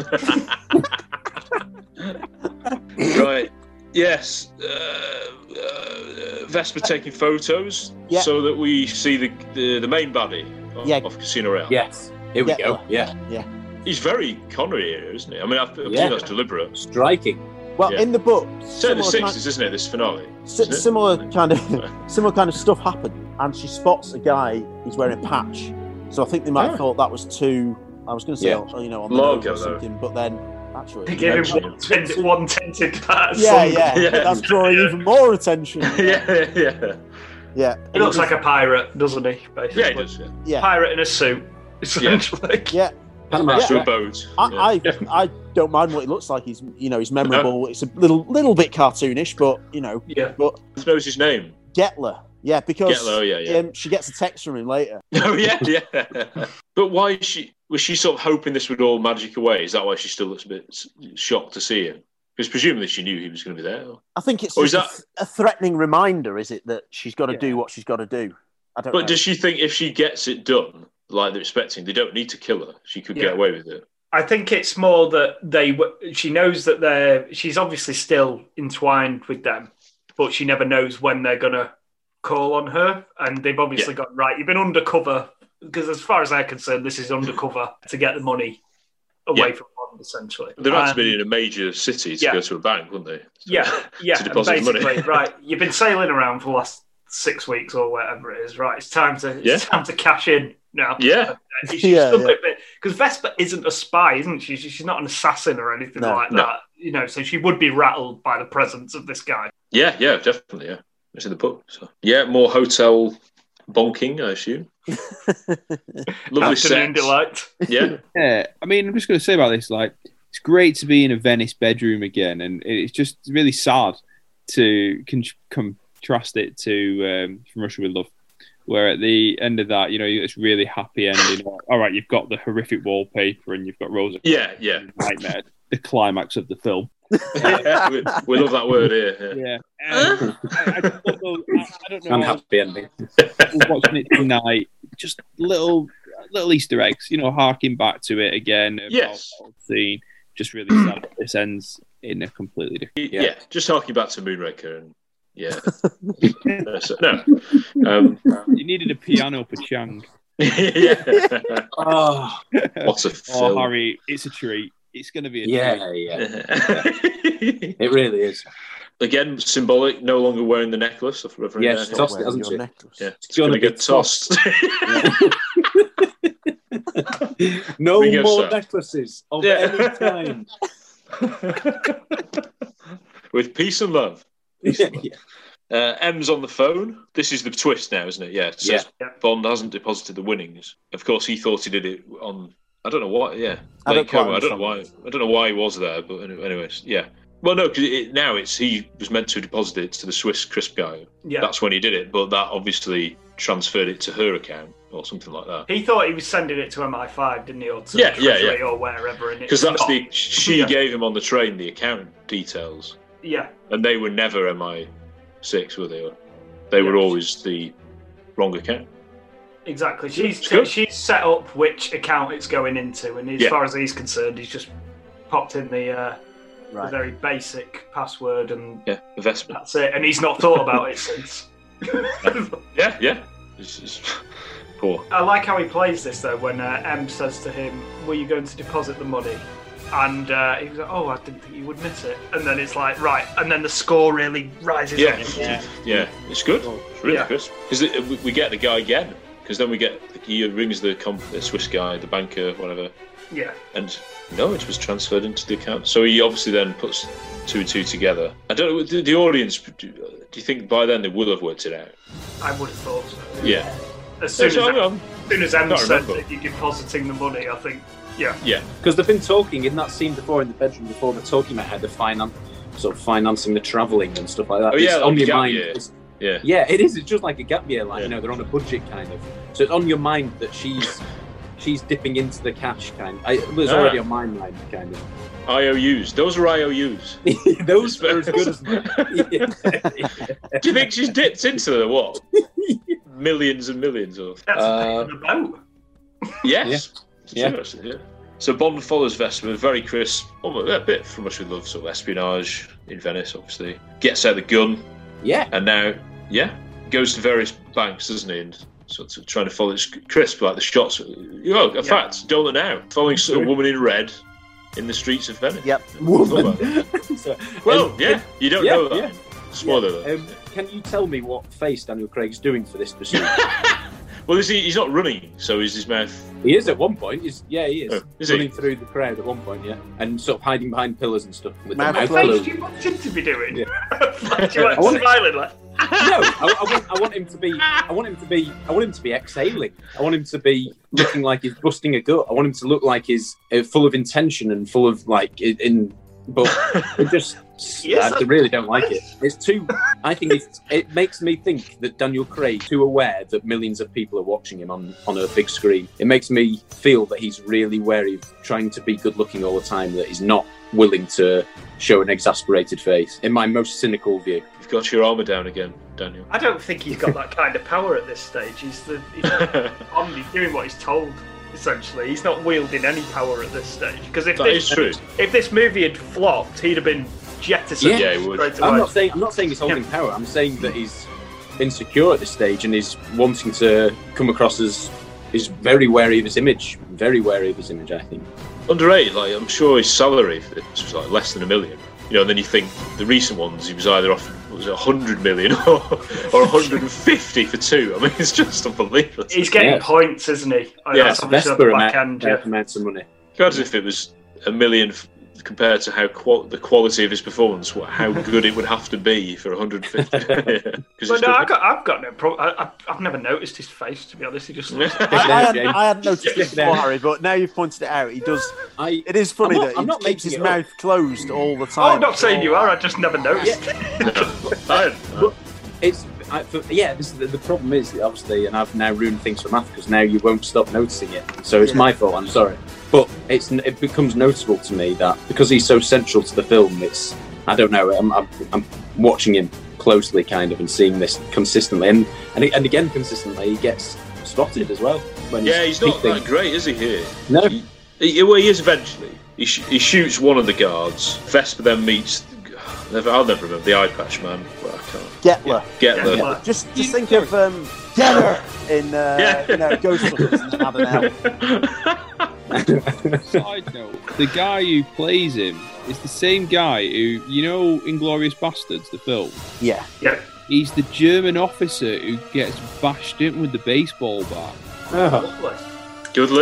Right. Yes. Vesper taking photos so that we see the main baddie of Casino Royale. Yes. Here we go. Yeah. He's very Connery here, isn't he? I mean, I think that's deliberate. Striking. Well, in the book, it's in the 60s, isn't it? This finale. Similar kind of stuff happened, and she spots a guy who's wearing a patch. So I think they might have thought that was too. I was going to say, on the nose or something, but then actually they gave him one tinted patch. Yeah. That's drawing even more attention. Yeah. He looks like a pirate, doesn't he? Basically. Yeah, he does. Yeah. Pirate in a suit, essentially. Yeah. Master of boat. I don't mind what he looks like. He's memorable. No. It's a little bit cartoonish, but But who knows his name? Gettler. Yeah, because Gettler, she gets a text from him later. Oh yeah. But why was she sort of hoping this would all magic away? Is that why she still looks a bit shocked to see him? Because presumably she knew he was going to be there. I think it's just a threatening reminder, is it, that she's got to do what she's got to do? I don't know. But does she think if she gets it done, like they're expecting, they don't need to kill her? She could get away with it. I think it's more that she knows that she's obviously still entwined with them, but she never knows when they're going to call on her. And they've obviously got, right, you've been undercover, because as far as I'm concerned, this is undercover to get the money away from Bond, essentially. They'd have to be in a major city to go to a bank, wouldn't they? To deposit money. Right, you've been sailing around for the last 6 weeks or whatever it is, right? It's time to cash in now. Yeah. Because Vesper isn't a spy, isn't she? She's not an assassin or anything like that. So she would be rattled by the presence of this guy. Yeah, definitely, yeah. It's in the book. So. Yeah, more hotel bonking, I assume. Lovely afternoon delight. Yeah. Yeah. I mean, I'm just going to say about this, like, it's great to be in a Venice bedroom again, and it's just really sad to contrast it to From Russia with Love, where at the end of that, it's really happy ending. All right, you've got the horrific wallpaper and you've got Rosa. Yeah. Nightmare, the climax of the film. we love that word here. Yeah. I don't know. Unhappy ending. Watching it tonight, just little Easter eggs, harking back to it again. Yes. Scene. Just really sad that this ends in a completely different. Yeah, just harking back to Moonraker and. Yeah. You needed a piano for Chang. Yeah. What a film. Harry, it's a treat. It's going to be a treat. Yeah. It really is. Again, symbolic, no longer wearing the necklace. Yes, she tossed it, hasn't she? Yeah, it's going to get tossed. No more necklaces of any kind. With peace and love. M's on the phone. This is the twist now, isn't it? Yeah. It says Bond hasn't deposited the winnings. Of course, he thought he did it on. I don't know what. Yeah. I don't know why. I don't know why he was there, but anyways, yeah. Well, no, because he was meant to deposit it to the Swiss crisp guy. Yeah. That's when he did it, but that obviously transferred it to her account or something like that. He thought he was sending it to MI5, didn't he, or to the Treasury or wherever? Because that's she gave him on the train the account details. Yeah. And they were never MI6, were they? They were always the wrong account. Exactly. She's set up which account it's going into, and as far as he's concerned, he's just popped in the very basic password and investment. That's it. And he's not thought about it since. Yeah. It's poor. I like how he plays this though. When M says to him, "Were you going to deposit the money?" And he was like, "Oh, I didn't think you would miss it." And then it's like, right. And then the score really rises. Yeah, it's good. It's really good because we get the guy again. Because then he rings the Swiss guy, the banker, whatever. Yeah. And no, it was transferred into the account. So he obviously then puts 2 and 2 together. I don't know, the audience, do you think by then they would have worked it out? I would have thought so. Yeah. As soon as M said that you're depositing the money, I think, yeah. Because they've been talking in that scene before in the bedroom before, they're talking about how they're financing the travelling and stuff like that. Oh, yeah, it's on your mind. Yeah, it is. It's just like a gap year, they're on a budget kind of. So it's on your mind that she's dipping into the cash kind of. It was already on my mind kind of. IOUs. Those are IOUs. Those are as good as mine. Do you think she's dipped into the what? Millions and millions of. That's a boat. Yes. Yeah. So Bond follows Vesper, very crisp, a bit from Much With Love, sort of espionage in Venice, obviously. Gets out the gun. Yeah. And now, goes to various banks, doesn't he? And sort of trying to follow this crisp, like the shots. Fact, don't know now. Following a woman in red in the streets of Venice. Yep. Woman. You don't know that. Spoiler alert. Can you tell me what face Daniel Craig's doing for this pursuit? Well, he's not running, so is his mouth... He is at one point. He is. Is running through the crowd at one point, and sort of hiding behind pillars and stuff. With mouth the What do you want him to be doing? Yeah. Smiling like... No, I want him to be. I want him to be exhaling. I want him to be looking like he's busting a gut. I want him to look like he's full of intention and full of but it just. I really don't like it. It's too. I think it makes me think that Daniel Craig's too aware that millions of people are watching him on a big screen. It makes me feel that he's really wary of trying to be good looking all the time. That he's not willing to show an exasperated face. In my most cynical view. You've got your armour down again, Daniel. I don't think he's got that kind of power at this stage. He's only doing what he's told. Essentially, he's not wielding any power at this stage. Because if this movie had flopped, he'd have been jettisoned. Yeah, he would. I'm not saying he's holding power. I'm saying that he's insecure at this stage and he's wanting to come across as he's very wary of his image. Very wary of his image, I think. Underrated. I'm sure his salary was less than $1 million. And then you think the recent ones, he was either off 100 million or 150 for 2. I mean, it's just unbelievable. He's getting points, isn't he? That's Vesper amounts of money. Imagine if it was $1 million compared to the quality of his performance, how good it would have to be for 150. I've got no problem. I've never noticed his face, to be honest. He just. I hadn't noticed it before, Harry, but now you've pointed it out. He does. It is funny that he keeps his mouth closed all the time. I'm not saying you are. I just never noticed. The problem is obviously, and I've now ruined things for Matt because now you won't stop noticing it. So it's my fault. I'm sorry. But it becomes noticeable to me that because he's so central to the film, I don't know. I'm watching him closely, kind of, and seeing this consistently, and again consistently, he gets spotted as well. He's not that great, is he? Here, no. He is eventually. He shoots one of the guards. Vesper then meets. I'll never remember the eye patch man. Well, I can't. Gettler. Just think of Gettler in Ghostbusters and Adenell. Side note: the guy who plays him is the same guy who, Inglourious Bastards, the film. Yeah. He's the German officer who gets bashed in with the baseball bat. Oh. Good link.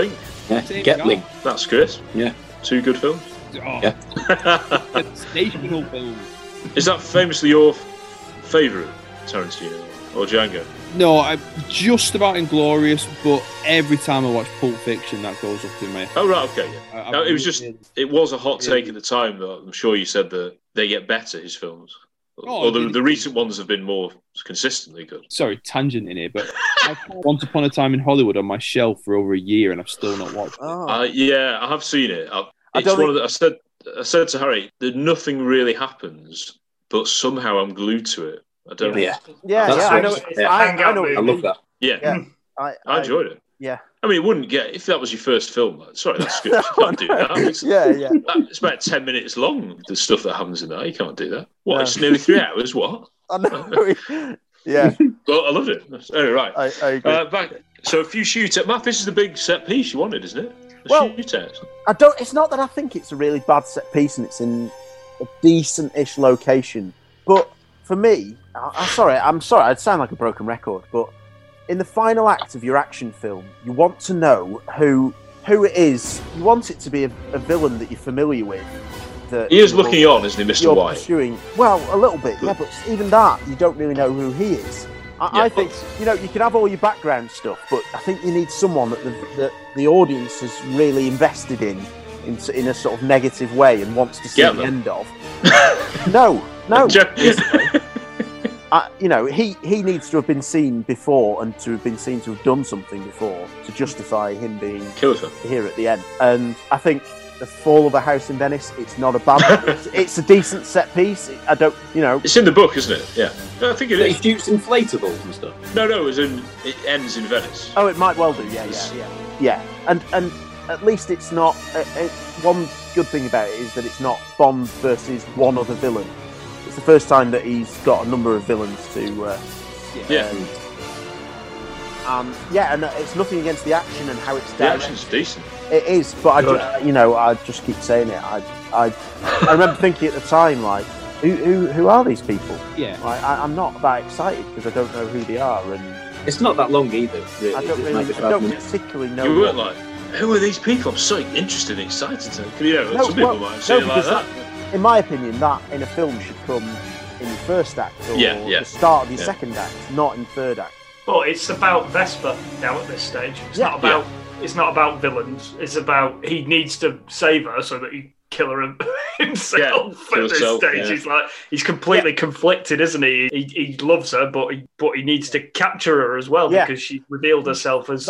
Yeah, Gatling. That's good. Yeah. 2 good films. Oh. Yeah. Sensational film. Is that famously your favourite Tarantino or Django? No, I'm just about Inglourious, but every time I watch Pulp Fiction, that goes up in my head. Oh, right, okay, yeah. No, it was a hot take at the time, though. I'm sure you said that they get better, his films. Although the recent ones have been more consistently good. Sorry, tangent in here, but I've had Once Upon a Time in Hollywood on my shelf for over a year, and I've still not watched it. Yeah, I have seen it. I said to Harry that nothing really happens, but somehow I'm glued to it. I don't know. I know. I love that. Yeah. I enjoyed it. Yeah. I mean, it wouldn't get if that was your first film. Sorry, that's good. You can't do that. It's about 10 minutes long. The stuff that happens in that, you can't do that. What? No. It's nearly 3 hours. What? I know. Yeah. Well, I loved it. Anyway, right. I agree. So a few shootouts. Matt, this is the big set piece you wanted, isn't it? Shootouts. It's not that I think it's a really bad set piece and it's in a decent-ish location, but for me, I'm sorry, I'd sound like a broken record, but in the final act of your action film, you want to know who it is. You want it to be a villain that you're familiar with. He is looking on, isn't he, Mr. White? Pursuing, well, a little bit, yeah, but even that, you don't really know who he is. I think, you can have all your background stuff, but I think you need someone that the audience is really invested in a sort of negative way and wants to see the end of. No. He needs to have been seen before and to have been seen to have done something before to justify him being here at the end. And I think The Fall of a House in Venice, it's not a bad it's a decent set piece. It's in the book, isn't it? Yeah. No, I think it is. He shoots inflatables and stuff. No, it ends in Venice. Oh, it might well do, yeah. And at least it's not... one good thing about it is that it's not Bond versus one other villain. It's the first time that he's got a number of villains to... and it's nothing against the action and how it's done. The action's decent. It is, but I just keep saying it. I remember thinking at the time, like, who are these people? Yeah. Like, I'm not that excited because I don't know who they are, and it's not that long either. Really. I don't particularly know. You weren't like, who are these people? I'm so interested and excited to. Some people might say it like that. In my opinion, that in a film should come in the first act or the start of the second act, not in the third act. But it's about Vesper now at this stage. It's not about villains. It's about he needs to save her so that he kill her himself at this stage. Yeah. He's completely conflicted, isn't he? He loves her, but he needs to capture her as well because she revealed herself as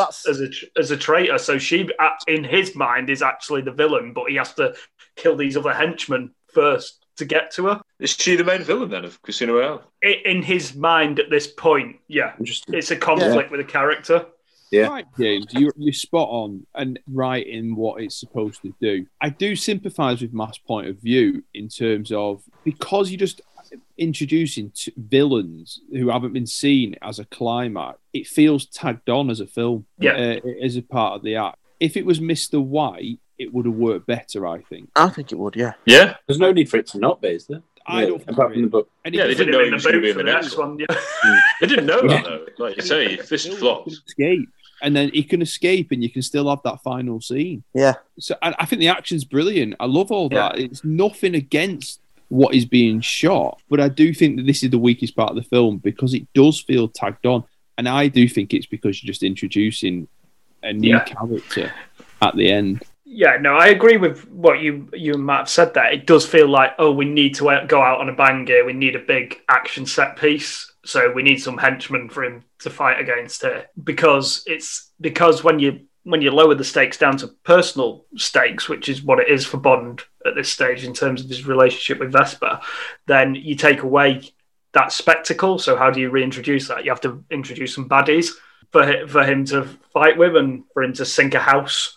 a traitor. So she, in his mind, is actually the villain, but he has to kill these other henchmen first to get to her. Is she the main villain then of Casino Royale? In his mind at this point, it's a conflict with a character. Yeah. Right, James, you're spot on and right in what it's supposed to do. I do sympathise with Matt's point of view in terms of because you're just introducing villains who haven't been seen as a climax, it feels tagged on as a film, as a part of the act. If it was Mr. White, it would have worked better, I think. I think it would, yeah. Yeah. There's no need for it to not be, is there? I don't apart from the book. They didn't know he was going to be in the next one. They didn't know that, though. Like you say, if this flops. Escape. And then he can escape and you can still have that final scene. Yeah. So I think the action's brilliant. I love all that. It's nothing against what is being shot, but I do think that this is the weakest part of the film because it does feel tagged on. And I do think it's because you're just introducing a new character at the end. Yeah, no, I agree with what you and Matt have said there. It does feel like, we need to go out on a bang here. We need a big action set piece. So we need some henchmen for him to fight against here. Because when you lower the stakes down to personal stakes, which is what it is for Bond at this stage in terms of his relationship with Vesper, then you take away that spectacle. So how do you reintroduce that? You have to introduce some baddies for him to fight with and for him to sink a house.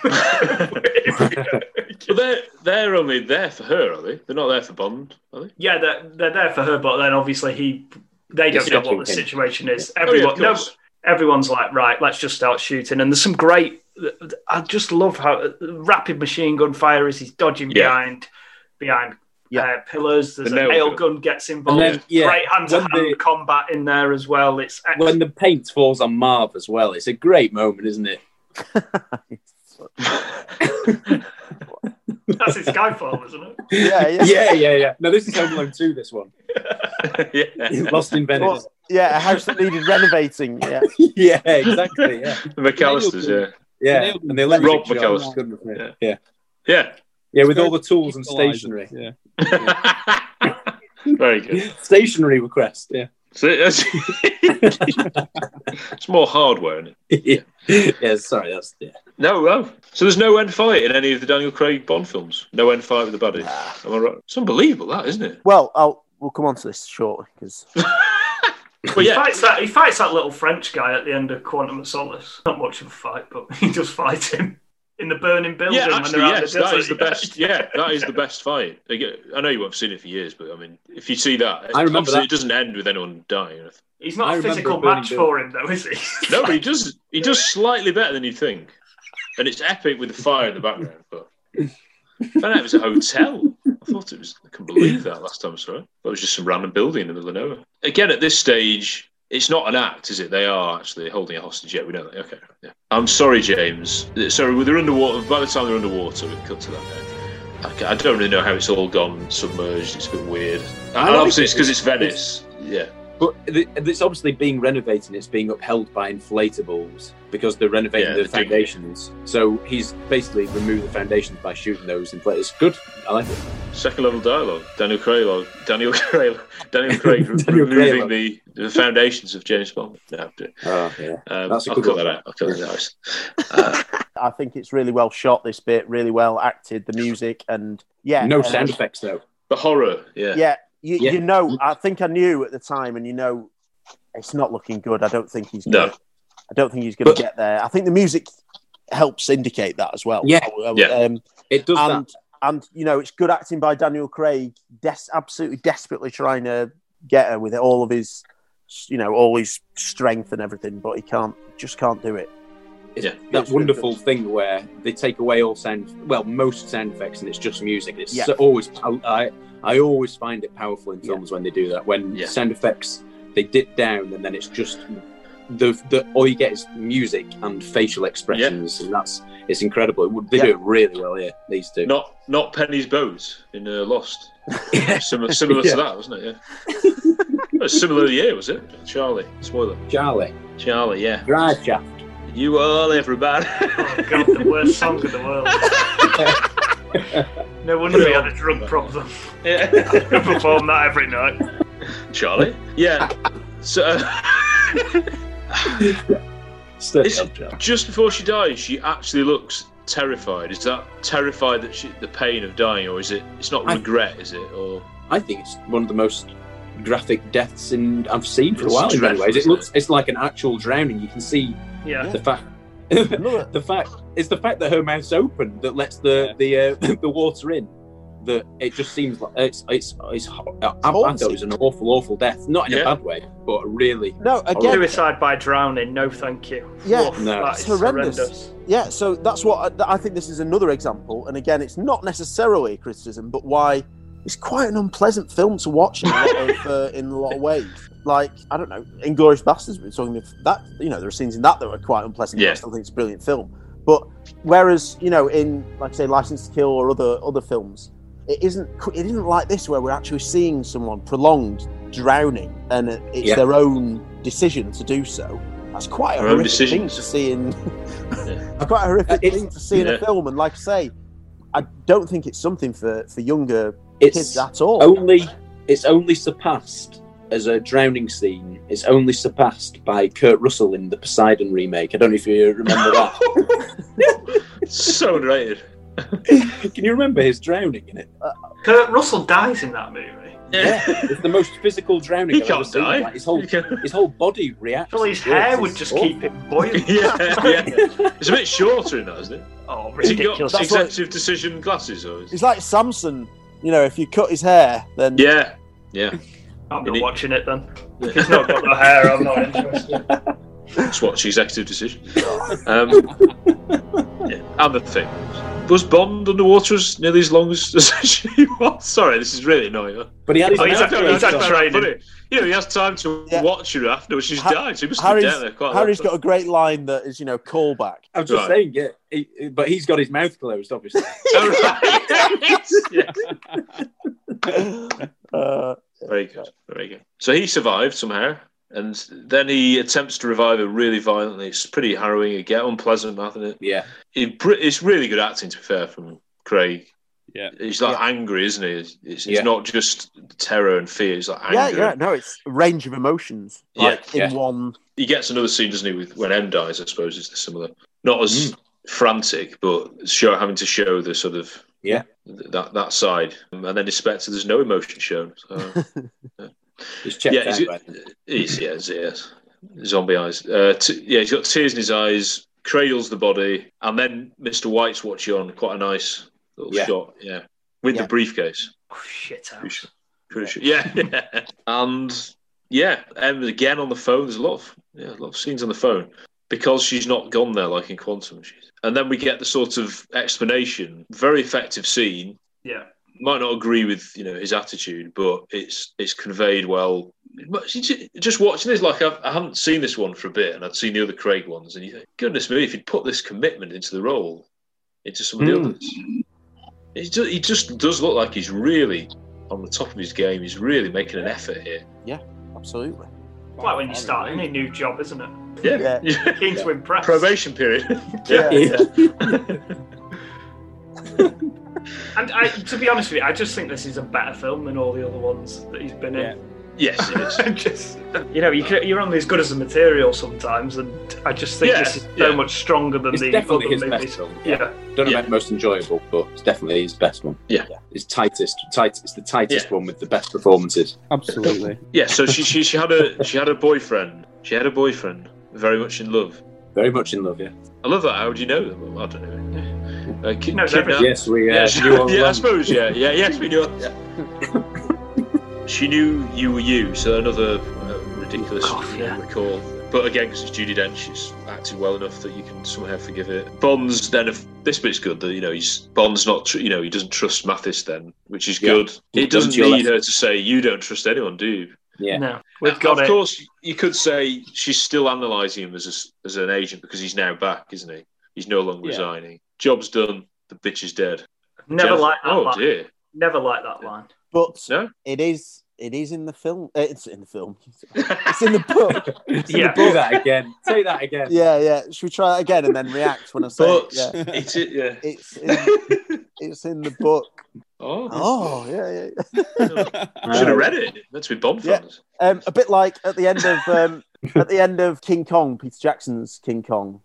But they're only there for her, are they? They're not there for Bond, are they? Yeah, they're there for her, but then obviously they don't know what the situation is. Everyone's like, right, let's just start shooting. And there's some great. I just love how rapid machine gun fire is. He's dodging behind pillars. There's a nail gun gets involved. Then, great hand-to-hand combat in there as well. It's excellent. When the paint falls on Marv as well. It's a great moment, isn't it? That's his Skyfall, isn't it? Yeah. No, this is Home Alone 2, this one. Lost in Venice. Well, yeah, a house that needed renovating. Yeah. Yeah, exactly. Yeah. The McAllisters, yeah. And they let Rob McAllister. Yeah, with all the tools and stationery. Yeah. Very good. Stationery request, yeah. So it's more hardware, isn't it? Yeah, sorry, that's No. So there's no end fight in any of the Daniel Craig Bond films. No end fight with the baddie. Am I right? It's unbelievable, that, isn't it? Well, we'll come on to this shortly because. Well, yeah. He fights that little French guy at the end of Quantum of Solace. Not much of a fight, but he does fight him in the burning building. Yeah, actually, yes, that is the best. Yeah, that is the best fight. I know you won't have seen it for years, but I mean, if you see that, I remember that. It doesn't end with anyone dying. He's not a physical match for him, though, is he? No, but he does slightly better than you think, and it's epic with the fire in the background. But I found out it was a hotel. I thought it was. I couldn't believe that last time I saw it. It was just some random building in the middle of nowhere. Again, at this stage, it's not an act, is it? They are actually holding a hostage. Yeah, we know that. Okay. Yeah. I'm sorry, James. Sorry, they're underwater. By the time they're underwater, we can cut to that now. I don't really know how it's all gone submerged. It's a bit weird. And obviously, it's because it's Venice. Yeah. But it's obviously being renovated. It's being upheld by inflatables because they're renovating the foundations. So he's basically removed the foundations by shooting those inflators. Good, I like it. Second level dialogue. Daniel Craig removing the foundations of James Bond. No, that's I'll cut that out. I'll cut that out. I think it's really well shot. This bit, really well acted. The music and no sound effects though. The horror, yeah. You know, I think I knew at the time, and it's not looking good. I don't think he's going to get there. I think the music helps indicate that as well. Yeah, it does that. And it's good acting by Daniel Craig, absolutely desperately trying to get her with all of his, all his strength and everything, but he just can't do it. It's that wonderful thing where they take away most sound effects, and it's just music. It's always. I always find it powerful in films when they do that. When sound effects, they dip down, and then it's just all you get is music and facial expressions, and it's incredible. They do it really well here. These two, not Penny's boat in Lost. Similar to that, wasn't it? Yeah. Similar year, was it? Charlie. Spoiler. Charlie, yeah. Drive Shaft. You all, everybody. Oh God, the worst song in the world. No wonder we had a drug problem. Yeah. I perform that every night. Charlie? Yeah. So, just before she dies, she actually looks terrified. Is that terrified that the pain of dying, or is it? It's not regret, is it? Or I think it's one of the most graphic deaths I've seen for a while. In many ways, it's like an actual drowning. You can see the fact. The fact that her mouth's open that lets the water in. That it just seems like it's I thought it was an awful death, not in a bad way, but really suicide by drowning. No, thank you. Yeah, it's horrendous. Yeah, so that's what I think. This is another example, and again, it's not necessarily a criticism, but why it's quite an unpleasant film to watch in a lot of ways. Like, I don't know, Inglourious Basterds, we're talking about that, there are scenes in that were quite unpleasant. I still think it's a brilliant film. But whereas, in, like, say, License to Kill or other films, it isn't like this where we're actually seeing someone prolonged drowning and it's their own decision to do so. That's quite a horrific thing to see in quite a horrific thing to see in a film. And like I say, I don't think it's something for younger kids at all. It's only surpassed as a drowning scene. It's only surpassed by Kurt Russell in the Poseidon remake. I don't know if you remember that. So underrated. Can you remember his drowning in it? Kurt Russell dies in that movie. Yeah, it's the most physical drowning I've ever seen. Like, his whole body reacts. Well, his hair would just keep him buoyant. It's a bit shorter in that, isn't it? Oh, ridiculous! Has he got executive decision glasses, or he's like Samson. If you cut his hair, then yeah. I'm not watching it then. If he's not got the hair, I'm not interested. Let's watch Executive Decision. And the thing. Was Bond underwater as nearly as long as she was? Sorry, this is really annoying. But he had he's had training. You know, he has time to watch her after she's died. So he must be down there quite Harry's got a great line that is, callback. I was just saying, but he's got his mouth closed, obviously. Very good, very good. So he survived somehow, and then he attempts to revive her really violently. It's pretty harrowing, again, unpleasant, isn't it? Yeah. It's really good acting, to be fair, from Craig. Yeah, he's angry, isn't he? It's not just terror and fear. He's angry. Yeah. No, it's a range of emotions. In one. He gets another scene, doesn't he? When M dies, I suppose is similar. Not as frantic, but having to show the sort of that side, and then Spectre, there's no emotion shown. So, he's checked out. Yes. Zombie eyes. He's got tears in his eyes. Cradles the body, and then Mr. White's watching on. Quite a nice little shot, with the briefcase. Oh, shit house. Yeah. And Emma again on the phone. There's a lot of scenes on the phone because she's not gone there like in Quantum. And then we get the sort of explanation. Very effective scene. Yeah. Might not agree with his attitude, but it's conveyed well. Just watching this, like I haven't seen this one for a bit, and I'd seen the other Craig ones, and you think, goodness me, if he'd put this commitment into the role, into some of the others, he just does look like he's really on the top of his game. He's really making an effort here. Yeah, absolutely. It's like when you start any new job, isn't it? Yeah. Keen to impress. Probation period. And to be honest with you, I just think this is a better film than all the other ones that he's been in. Yes, it is. Just, you're only as good as the material sometimes, and I just think this is so much stronger than the definitely other his movies. best film. Don't know about most enjoyable, but it's definitely his best one. Yeah. It's tightest. It's the tightest one with the best performances. Absolutely. Yeah. So she had a boyfriend. She had a boyfriend. Very much in love. Very much in love. Yeah. I love that. How would you know them? I don't know. Yes, we knew all I suppose. Yes, we knew. Yeah. She knew you were you, so another ridiculous recall. But again, because it's Judi Dench, she's acted well enough that you can somehow forgive it. Bond's then, if this bit's good, that Bond's not, he doesn't trust Mathis then, which is good. It doesn't need her to say you don't trust anyone, do you? Yeah, no, we've got it. Of course, you could say she's still analysing him as an agent because he's now back, isn't he? He's no longer resigning. Job's done. The bitch is dead. Never liked that line. Oh dear. Never liked that line. But no? It is in the film. It's in the film. It's in the book. Do that again. Say that again. Yeah. Should we try that again and then react when I say it? Yeah. It's in the book. Oh, yeah. I should have read it. That's with Bond fans. A bit like at the end of King Kong, Peter Jackson's King Kong,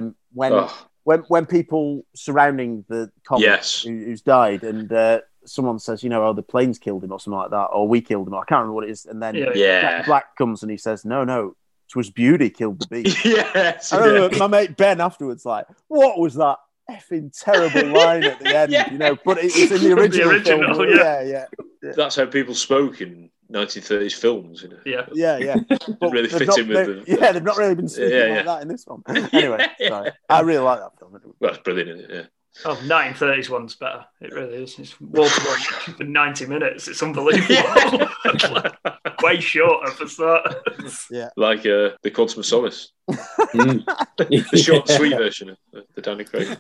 when people surrounding the Kong who's died, and someone says, the planes killed him or something like that, or we killed him. I can't remember what it is. And then Jack Black comes and he says, no, 'twas beauty killed the beast. Yes. I remember my mate Ben afterwards, like, what was that effing terrible line at the end? But it's in the original film. Yeah. That's how people spoke in 1930s films. Yeah. But really fit in with them. Yeah, they've not really been speaking like that in this one. Anyway, sorry. I really like that film. Well, that's brilliant, isn't it? Yeah. Oh, 1930s one's better. It really is. It's wall-to-wall for 90 minutes. It's unbelievable. Way shorter for starters. Yeah. Like the Quantum of Solace. The short, sweet version of the Danny Craig.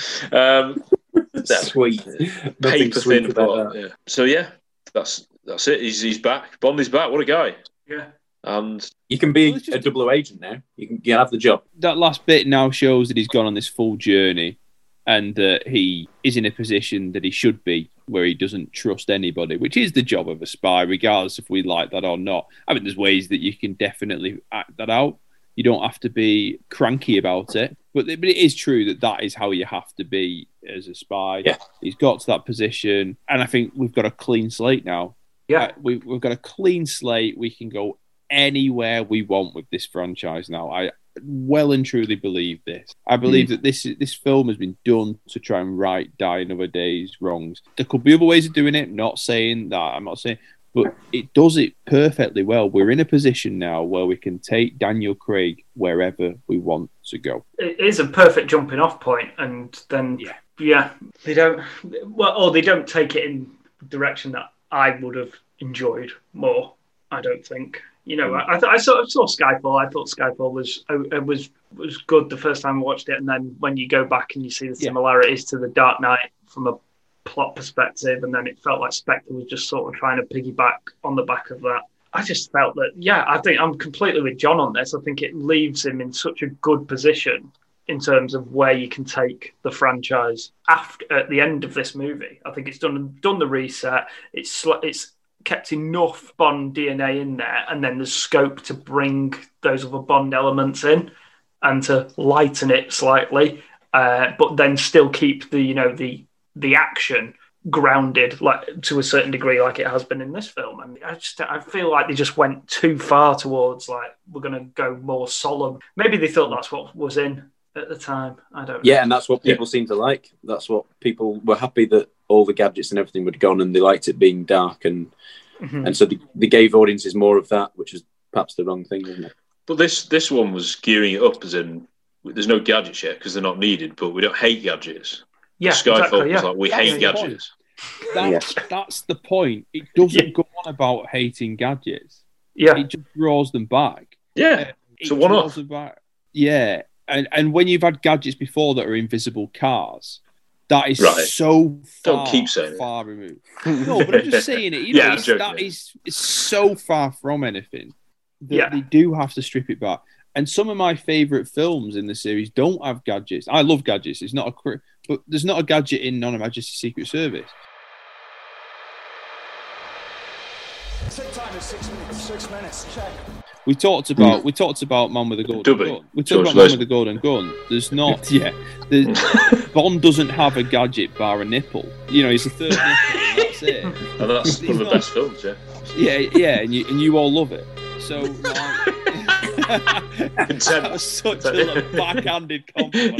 Sweet. Paper thin plot. Yeah. So, that's it. He's back. Bond is back. What a guy. Yeah. And you can be a double agent now. You can have the job. That last bit now shows that he's gone on this full journey, and that he is in a position that he should be, where he doesn't trust anybody, which is the job of a spy, regardless if we like that or not. I mean, there's ways that you can definitely act that out. You don't have to be cranky about it. But it is true that is how you have to be as a spy. Yeah. He's got to that position, and I think we've got a clean slate now. Yeah. We've got a clean slate. We can go anywhere we want with this franchise now. I well and truly believe this. I believe that this film has been done to try and right Die Another Day's wrongs. There could be other ways of doing it. I'm not saying, but it does it perfectly well. We're in a position now where we can take Daniel Craig wherever we want to go. It is a perfect jumping off point, and then they don't take it in the direction that I would have enjoyed more. I don't think. I saw Skyfall. I thought Skyfall was good the first time I watched it, and then when you go back and you see the similarities to The Dark Knight from a plot perspective, and then it felt like Spectre was just sort of trying to piggyback on the back of that. I just felt that, I think I'm completely with John on this. I think it leaves him in such a good position in terms of where you can take the franchise at the end of this movie. I think it's done the reset. It's kept enough Bond DNA in there, and then there's scope to bring those other Bond elements in and to lighten it slightly, but then still keep the action grounded, like to a certain degree, like it has been in this film. And I feel like they just went too far towards we're going to go more solemn. Maybe they thought that's what was in at the time. I don't know. Yeah, and that's what people seem to like. That's what people were happy that all the gadgets and everything would gone, and they liked it being dark, and so they gave audiences more of that, which is perhaps the wrong thing, isn't it? But this one was gearing it up as in there's no gadgets yet because they're not needed, but we don't hate gadgets. Yeah, Skyfall was like, we hate gadgets. That's the point. It doesn't go on about hating gadgets. Yeah. It just draws them back. Yeah. It's a one-off. Yeah. And when you've had gadgets before that are invisible cars, that is so far removed. No, but I'm just saying it. That is so far from anything that they do have to strip it back. And some of my favourite films in the series don't have gadgets. I love gadgets. It's not but there's not a gadget in On Her Majesty's Secret Service. Set time is 6 minutes. 6 minutes. Check. We talked about Man with a Golden Gun. We talked about Man with a Golden Gun. There's not. Bond doesn't have a gadget bar a nipple. He's a third nipple, and that's it. And that's one of the best films. Yeah, and you all love it. So. That was such a backhanded compliment.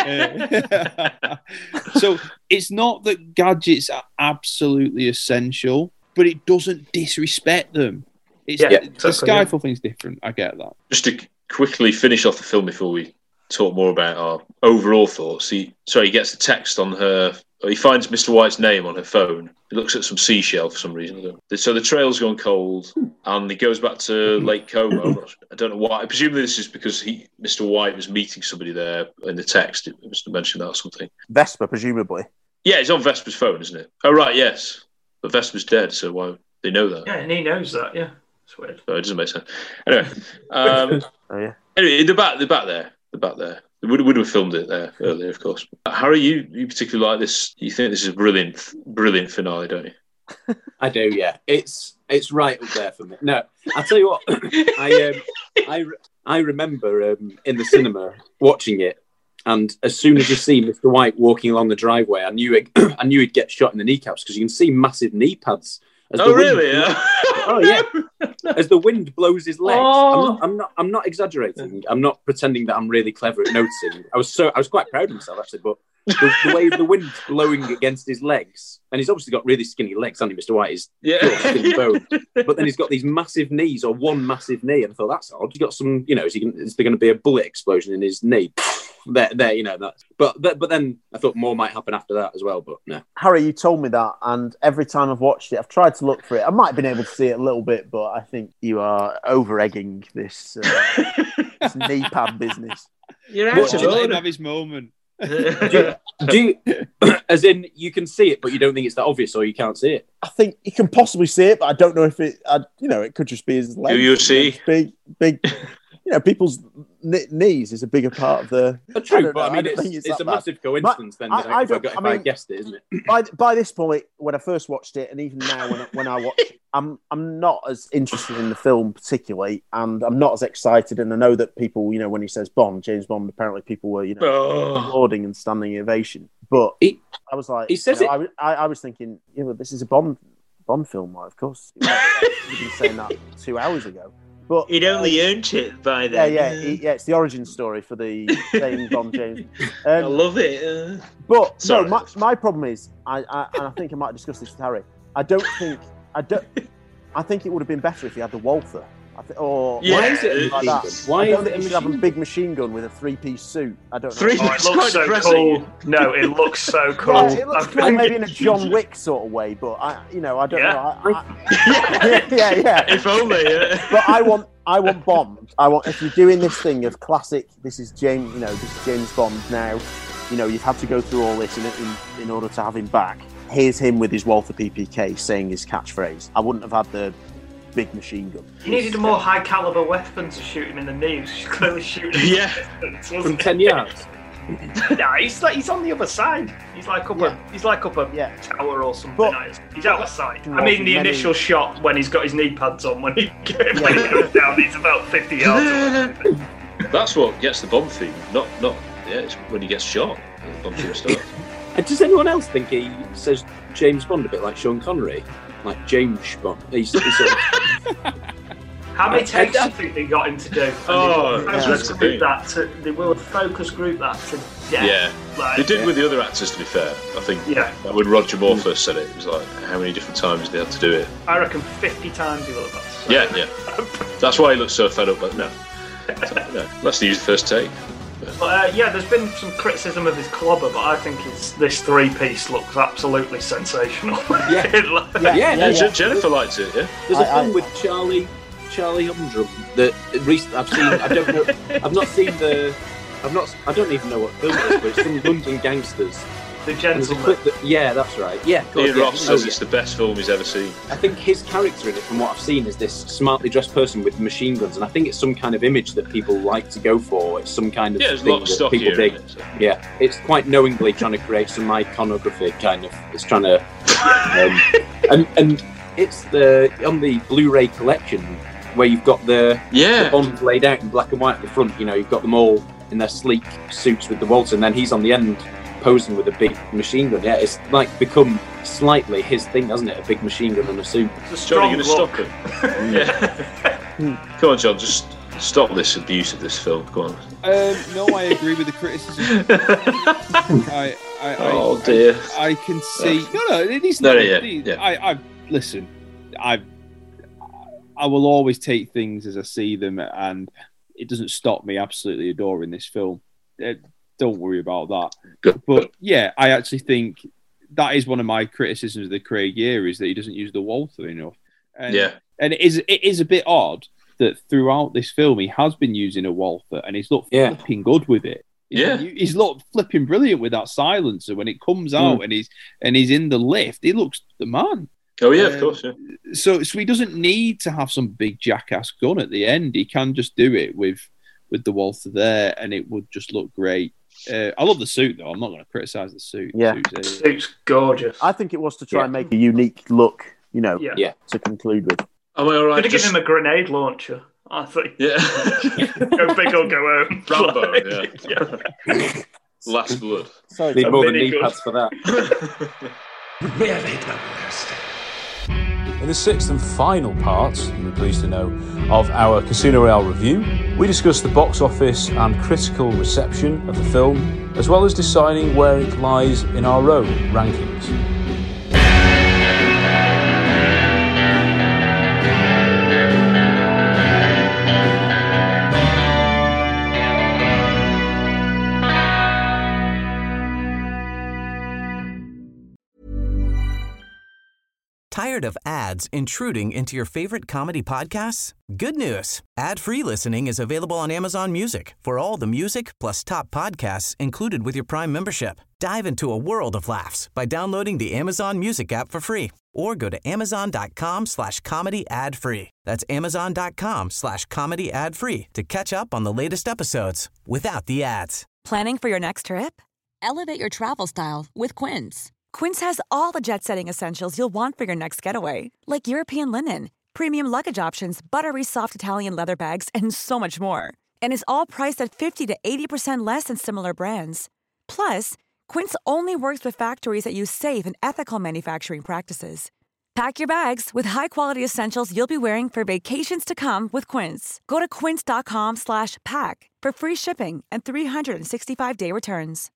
So it's not that gadgets are absolutely essential, but it doesn't disrespect them. The Skyfall thing's different. I get that. Just to quickly finish off the film before we talk more about our overall thoughts. He gets a text on her. He finds Mr. White's name on her phone. He looks at some seashell for some reason. So the trail's gone cold, and he goes back to Lake Como. I don't know why. I presume this is because Mr. White was meeting somebody there in the text. It must have mentioned that or something. Vesper, presumably. Yeah, it's on Vesper's phone, isn't it? Oh, right, yes. But Vesper's dead, so why they know that? Yeah, and he knows that, yeah. It's weird. So it doesn't make sense. Anyway, Anyway, they're back there. They would have filmed it there earlier, of course. Harry, you particularly like this. You think this is a brilliant finale, don't you? I do, yeah. It's right up there for me. No, I'll tell you what. I remember in the cinema watching it, and as soon as you see Mr. White walking along the driveway, I knew he'd get shot in the kneecaps because you can see massive knee pads. Really? Oh yeah. As the wind blows his legs. I'm not exaggerating. I'm not pretending that I'm really clever at noticing. I was quite proud of myself actually, but the way the wind's blowing against his legs, and he's obviously got really skinny legs, hasn't he, Mr. White? He's pure skin and bone. But then he's got these massive knees, or one massive knee, and I thought that's odd. He's got some, is there going to be a bullet explosion in his knee? There, that. But then I thought more might happen after that as well. But no, Harry, you told me that, and every time I've watched it, I've tried to look for it. I might have been able to see it a little bit, but I think you are over egging this knee pad business. You're actually let him have his moment. do you, as in you can see it, but you don't think it's that obvious, or you can't see it? I think you can possibly see it, but I don't know if it. It could just be his legs. Do you see big? People's knees is a bigger part of the. True, but I mean, it's a massive coincidence. If I guessed it, isn't it? By this point, when I first watched it, and even now when I watch it, I'm not as interested in the film particularly, and I'm not as excited. And I know that people, when he says James Bond, apparently people were, applauding and standing ovation. But I was like, he says it. I was thinking, but this is a Bond film, of course. You've been saying that 2 hours ago. But he'd only earned it by then. Yeah. It's the origin story for the James Bond. James. I love it. But no, my problem is, and I think I might discuss this with Harry. I don't I think it would have been better if he had the Walther. Why is it like that? Why I don't think he should have a big machine gun with a 3-piece suit. I don't know. It looks so cool. No, it looks so cool. Well, it looks cool maybe in a John Wick sort of way, but I don't know. Yeah. If only. Yeah. But I want Bond. If you're doing this thing of classic, this is James Bond now. You've had to go through all this in order to have him back. Here's him with his Walther PPK saying his catchphrase. I wouldn't have had the big machine gun. He needed a more high caliber weapon to shoot him in the knee. He's clearly shooting him from 10 yards. Nah, he's on the other side. He's like up a tower or something. But, he's out of sight. I mean, the initial shot when he's got his knee pads on, when he goes down, he's about 50 yards away. That's what gets the Bond theme. Not. It's when he gets shot. The Bond theme starts. Does anyone else think he says James Bond a bit like Sean Connery? Like James Bond. He's sort of... How many takes do you think they got him to do? They will have focus group that to death. Yeah, they did with the other actors, to be fair. I think when Roger Moore first said it, it was like, how many different times they had to do it? I reckon 50 times he will have had to. Yeah. That's why he looks so fed up, but no. Let's use the first take. But there's been some criticism of his clobber, but I think this 3-piece looks absolutely sensational. Jennifer likes it. Yeah, there's a film with Charlie Humdrum that recently I've seen. I don't know. I've not seen I don't even know what film it is, but it's some London gangsters. The Gentleman. That's right. Yeah. Ian Ross says it's the best film he's ever seen. I think his character in it, from what I've seen, is this smartly dressed person with machine guns, and I think it's some kind of image that people like to go for. It's some kind of there's a lot of stock people dig. So. Yeah, it's quite knowingly trying to create some iconography, kind of. It's trying to, and it's on the Blu-ray collection where you've got the Bond laid out in black and white at the front. You've got them all in their sleek suits with the Walther, and then he's on the end posing with a big machine gun. Yeah, it's like become slightly his thing, hasn't it? A big machine gun and a suit. John, you going to stop him? Come on, John, just stop this abuse of this film. Go on. No, I agree with the criticism. Oh dear. I can see. No, it is. Listen. I will always take things as I see them, and it doesn't stop me absolutely adoring this film. Don't worry about that. Good. But yeah, I actually think that is one of my criticisms of the Craig year, is that he doesn't use the Walther enough. And it is a bit odd that throughout this film he has been using a Walther, and he's looked flipping good with it. He's looked flipping brilliant with that silencer when it comes out, and he's in the lift. He looks the man. Oh yeah, of course. Yeah. So he doesn't need to have some big jackass gun at the end. He can just do it with the Walther there, and it would just look great. I love the suit, though. I'm not going to criticise the suit. Yeah, the suit's gorgeous. I think it was to try and make a unique look, to conclude with. Am I all right? Could have given him a grenade launcher, I think. Yeah. Go big or go home. Rambo, Last Blood. Sorry, need more than knee pads for that. Really double-roasted. In the sixth and final part, you'll be pleased to know, of our Casino Royale review, we discuss the box office and critical reception of the film, as well as deciding where it lies in our own rankings. Tired of ads intruding into your favorite comedy podcasts? Good news. Ad-free listening is available on Amazon Music for all the music plus top podcasts included with your Prime membership. Dive into a world of laughs by downloading the Amazon Music app for free or go to amazon.com/comedy ad-free. That's amazon.com/comedy ad-free to catch up on the latest episodes without the ads. Planning for your next trip? Elevate your travel style with Quince. Quince has all the jet-setting essentials you'll want for your next getaway, like European linen, premium luggage options, buttery soft Italian leather bags, and so much more. And is all priced at 50 to 80% less than similar brands. Plus, Quince only works with factories that use safe and ethical manufacturing practices. Pack your bags with high-quality essentials you'll be wearing for vacations to come with Quince. Go to quince.com/pack for free shipping and 365-day returns.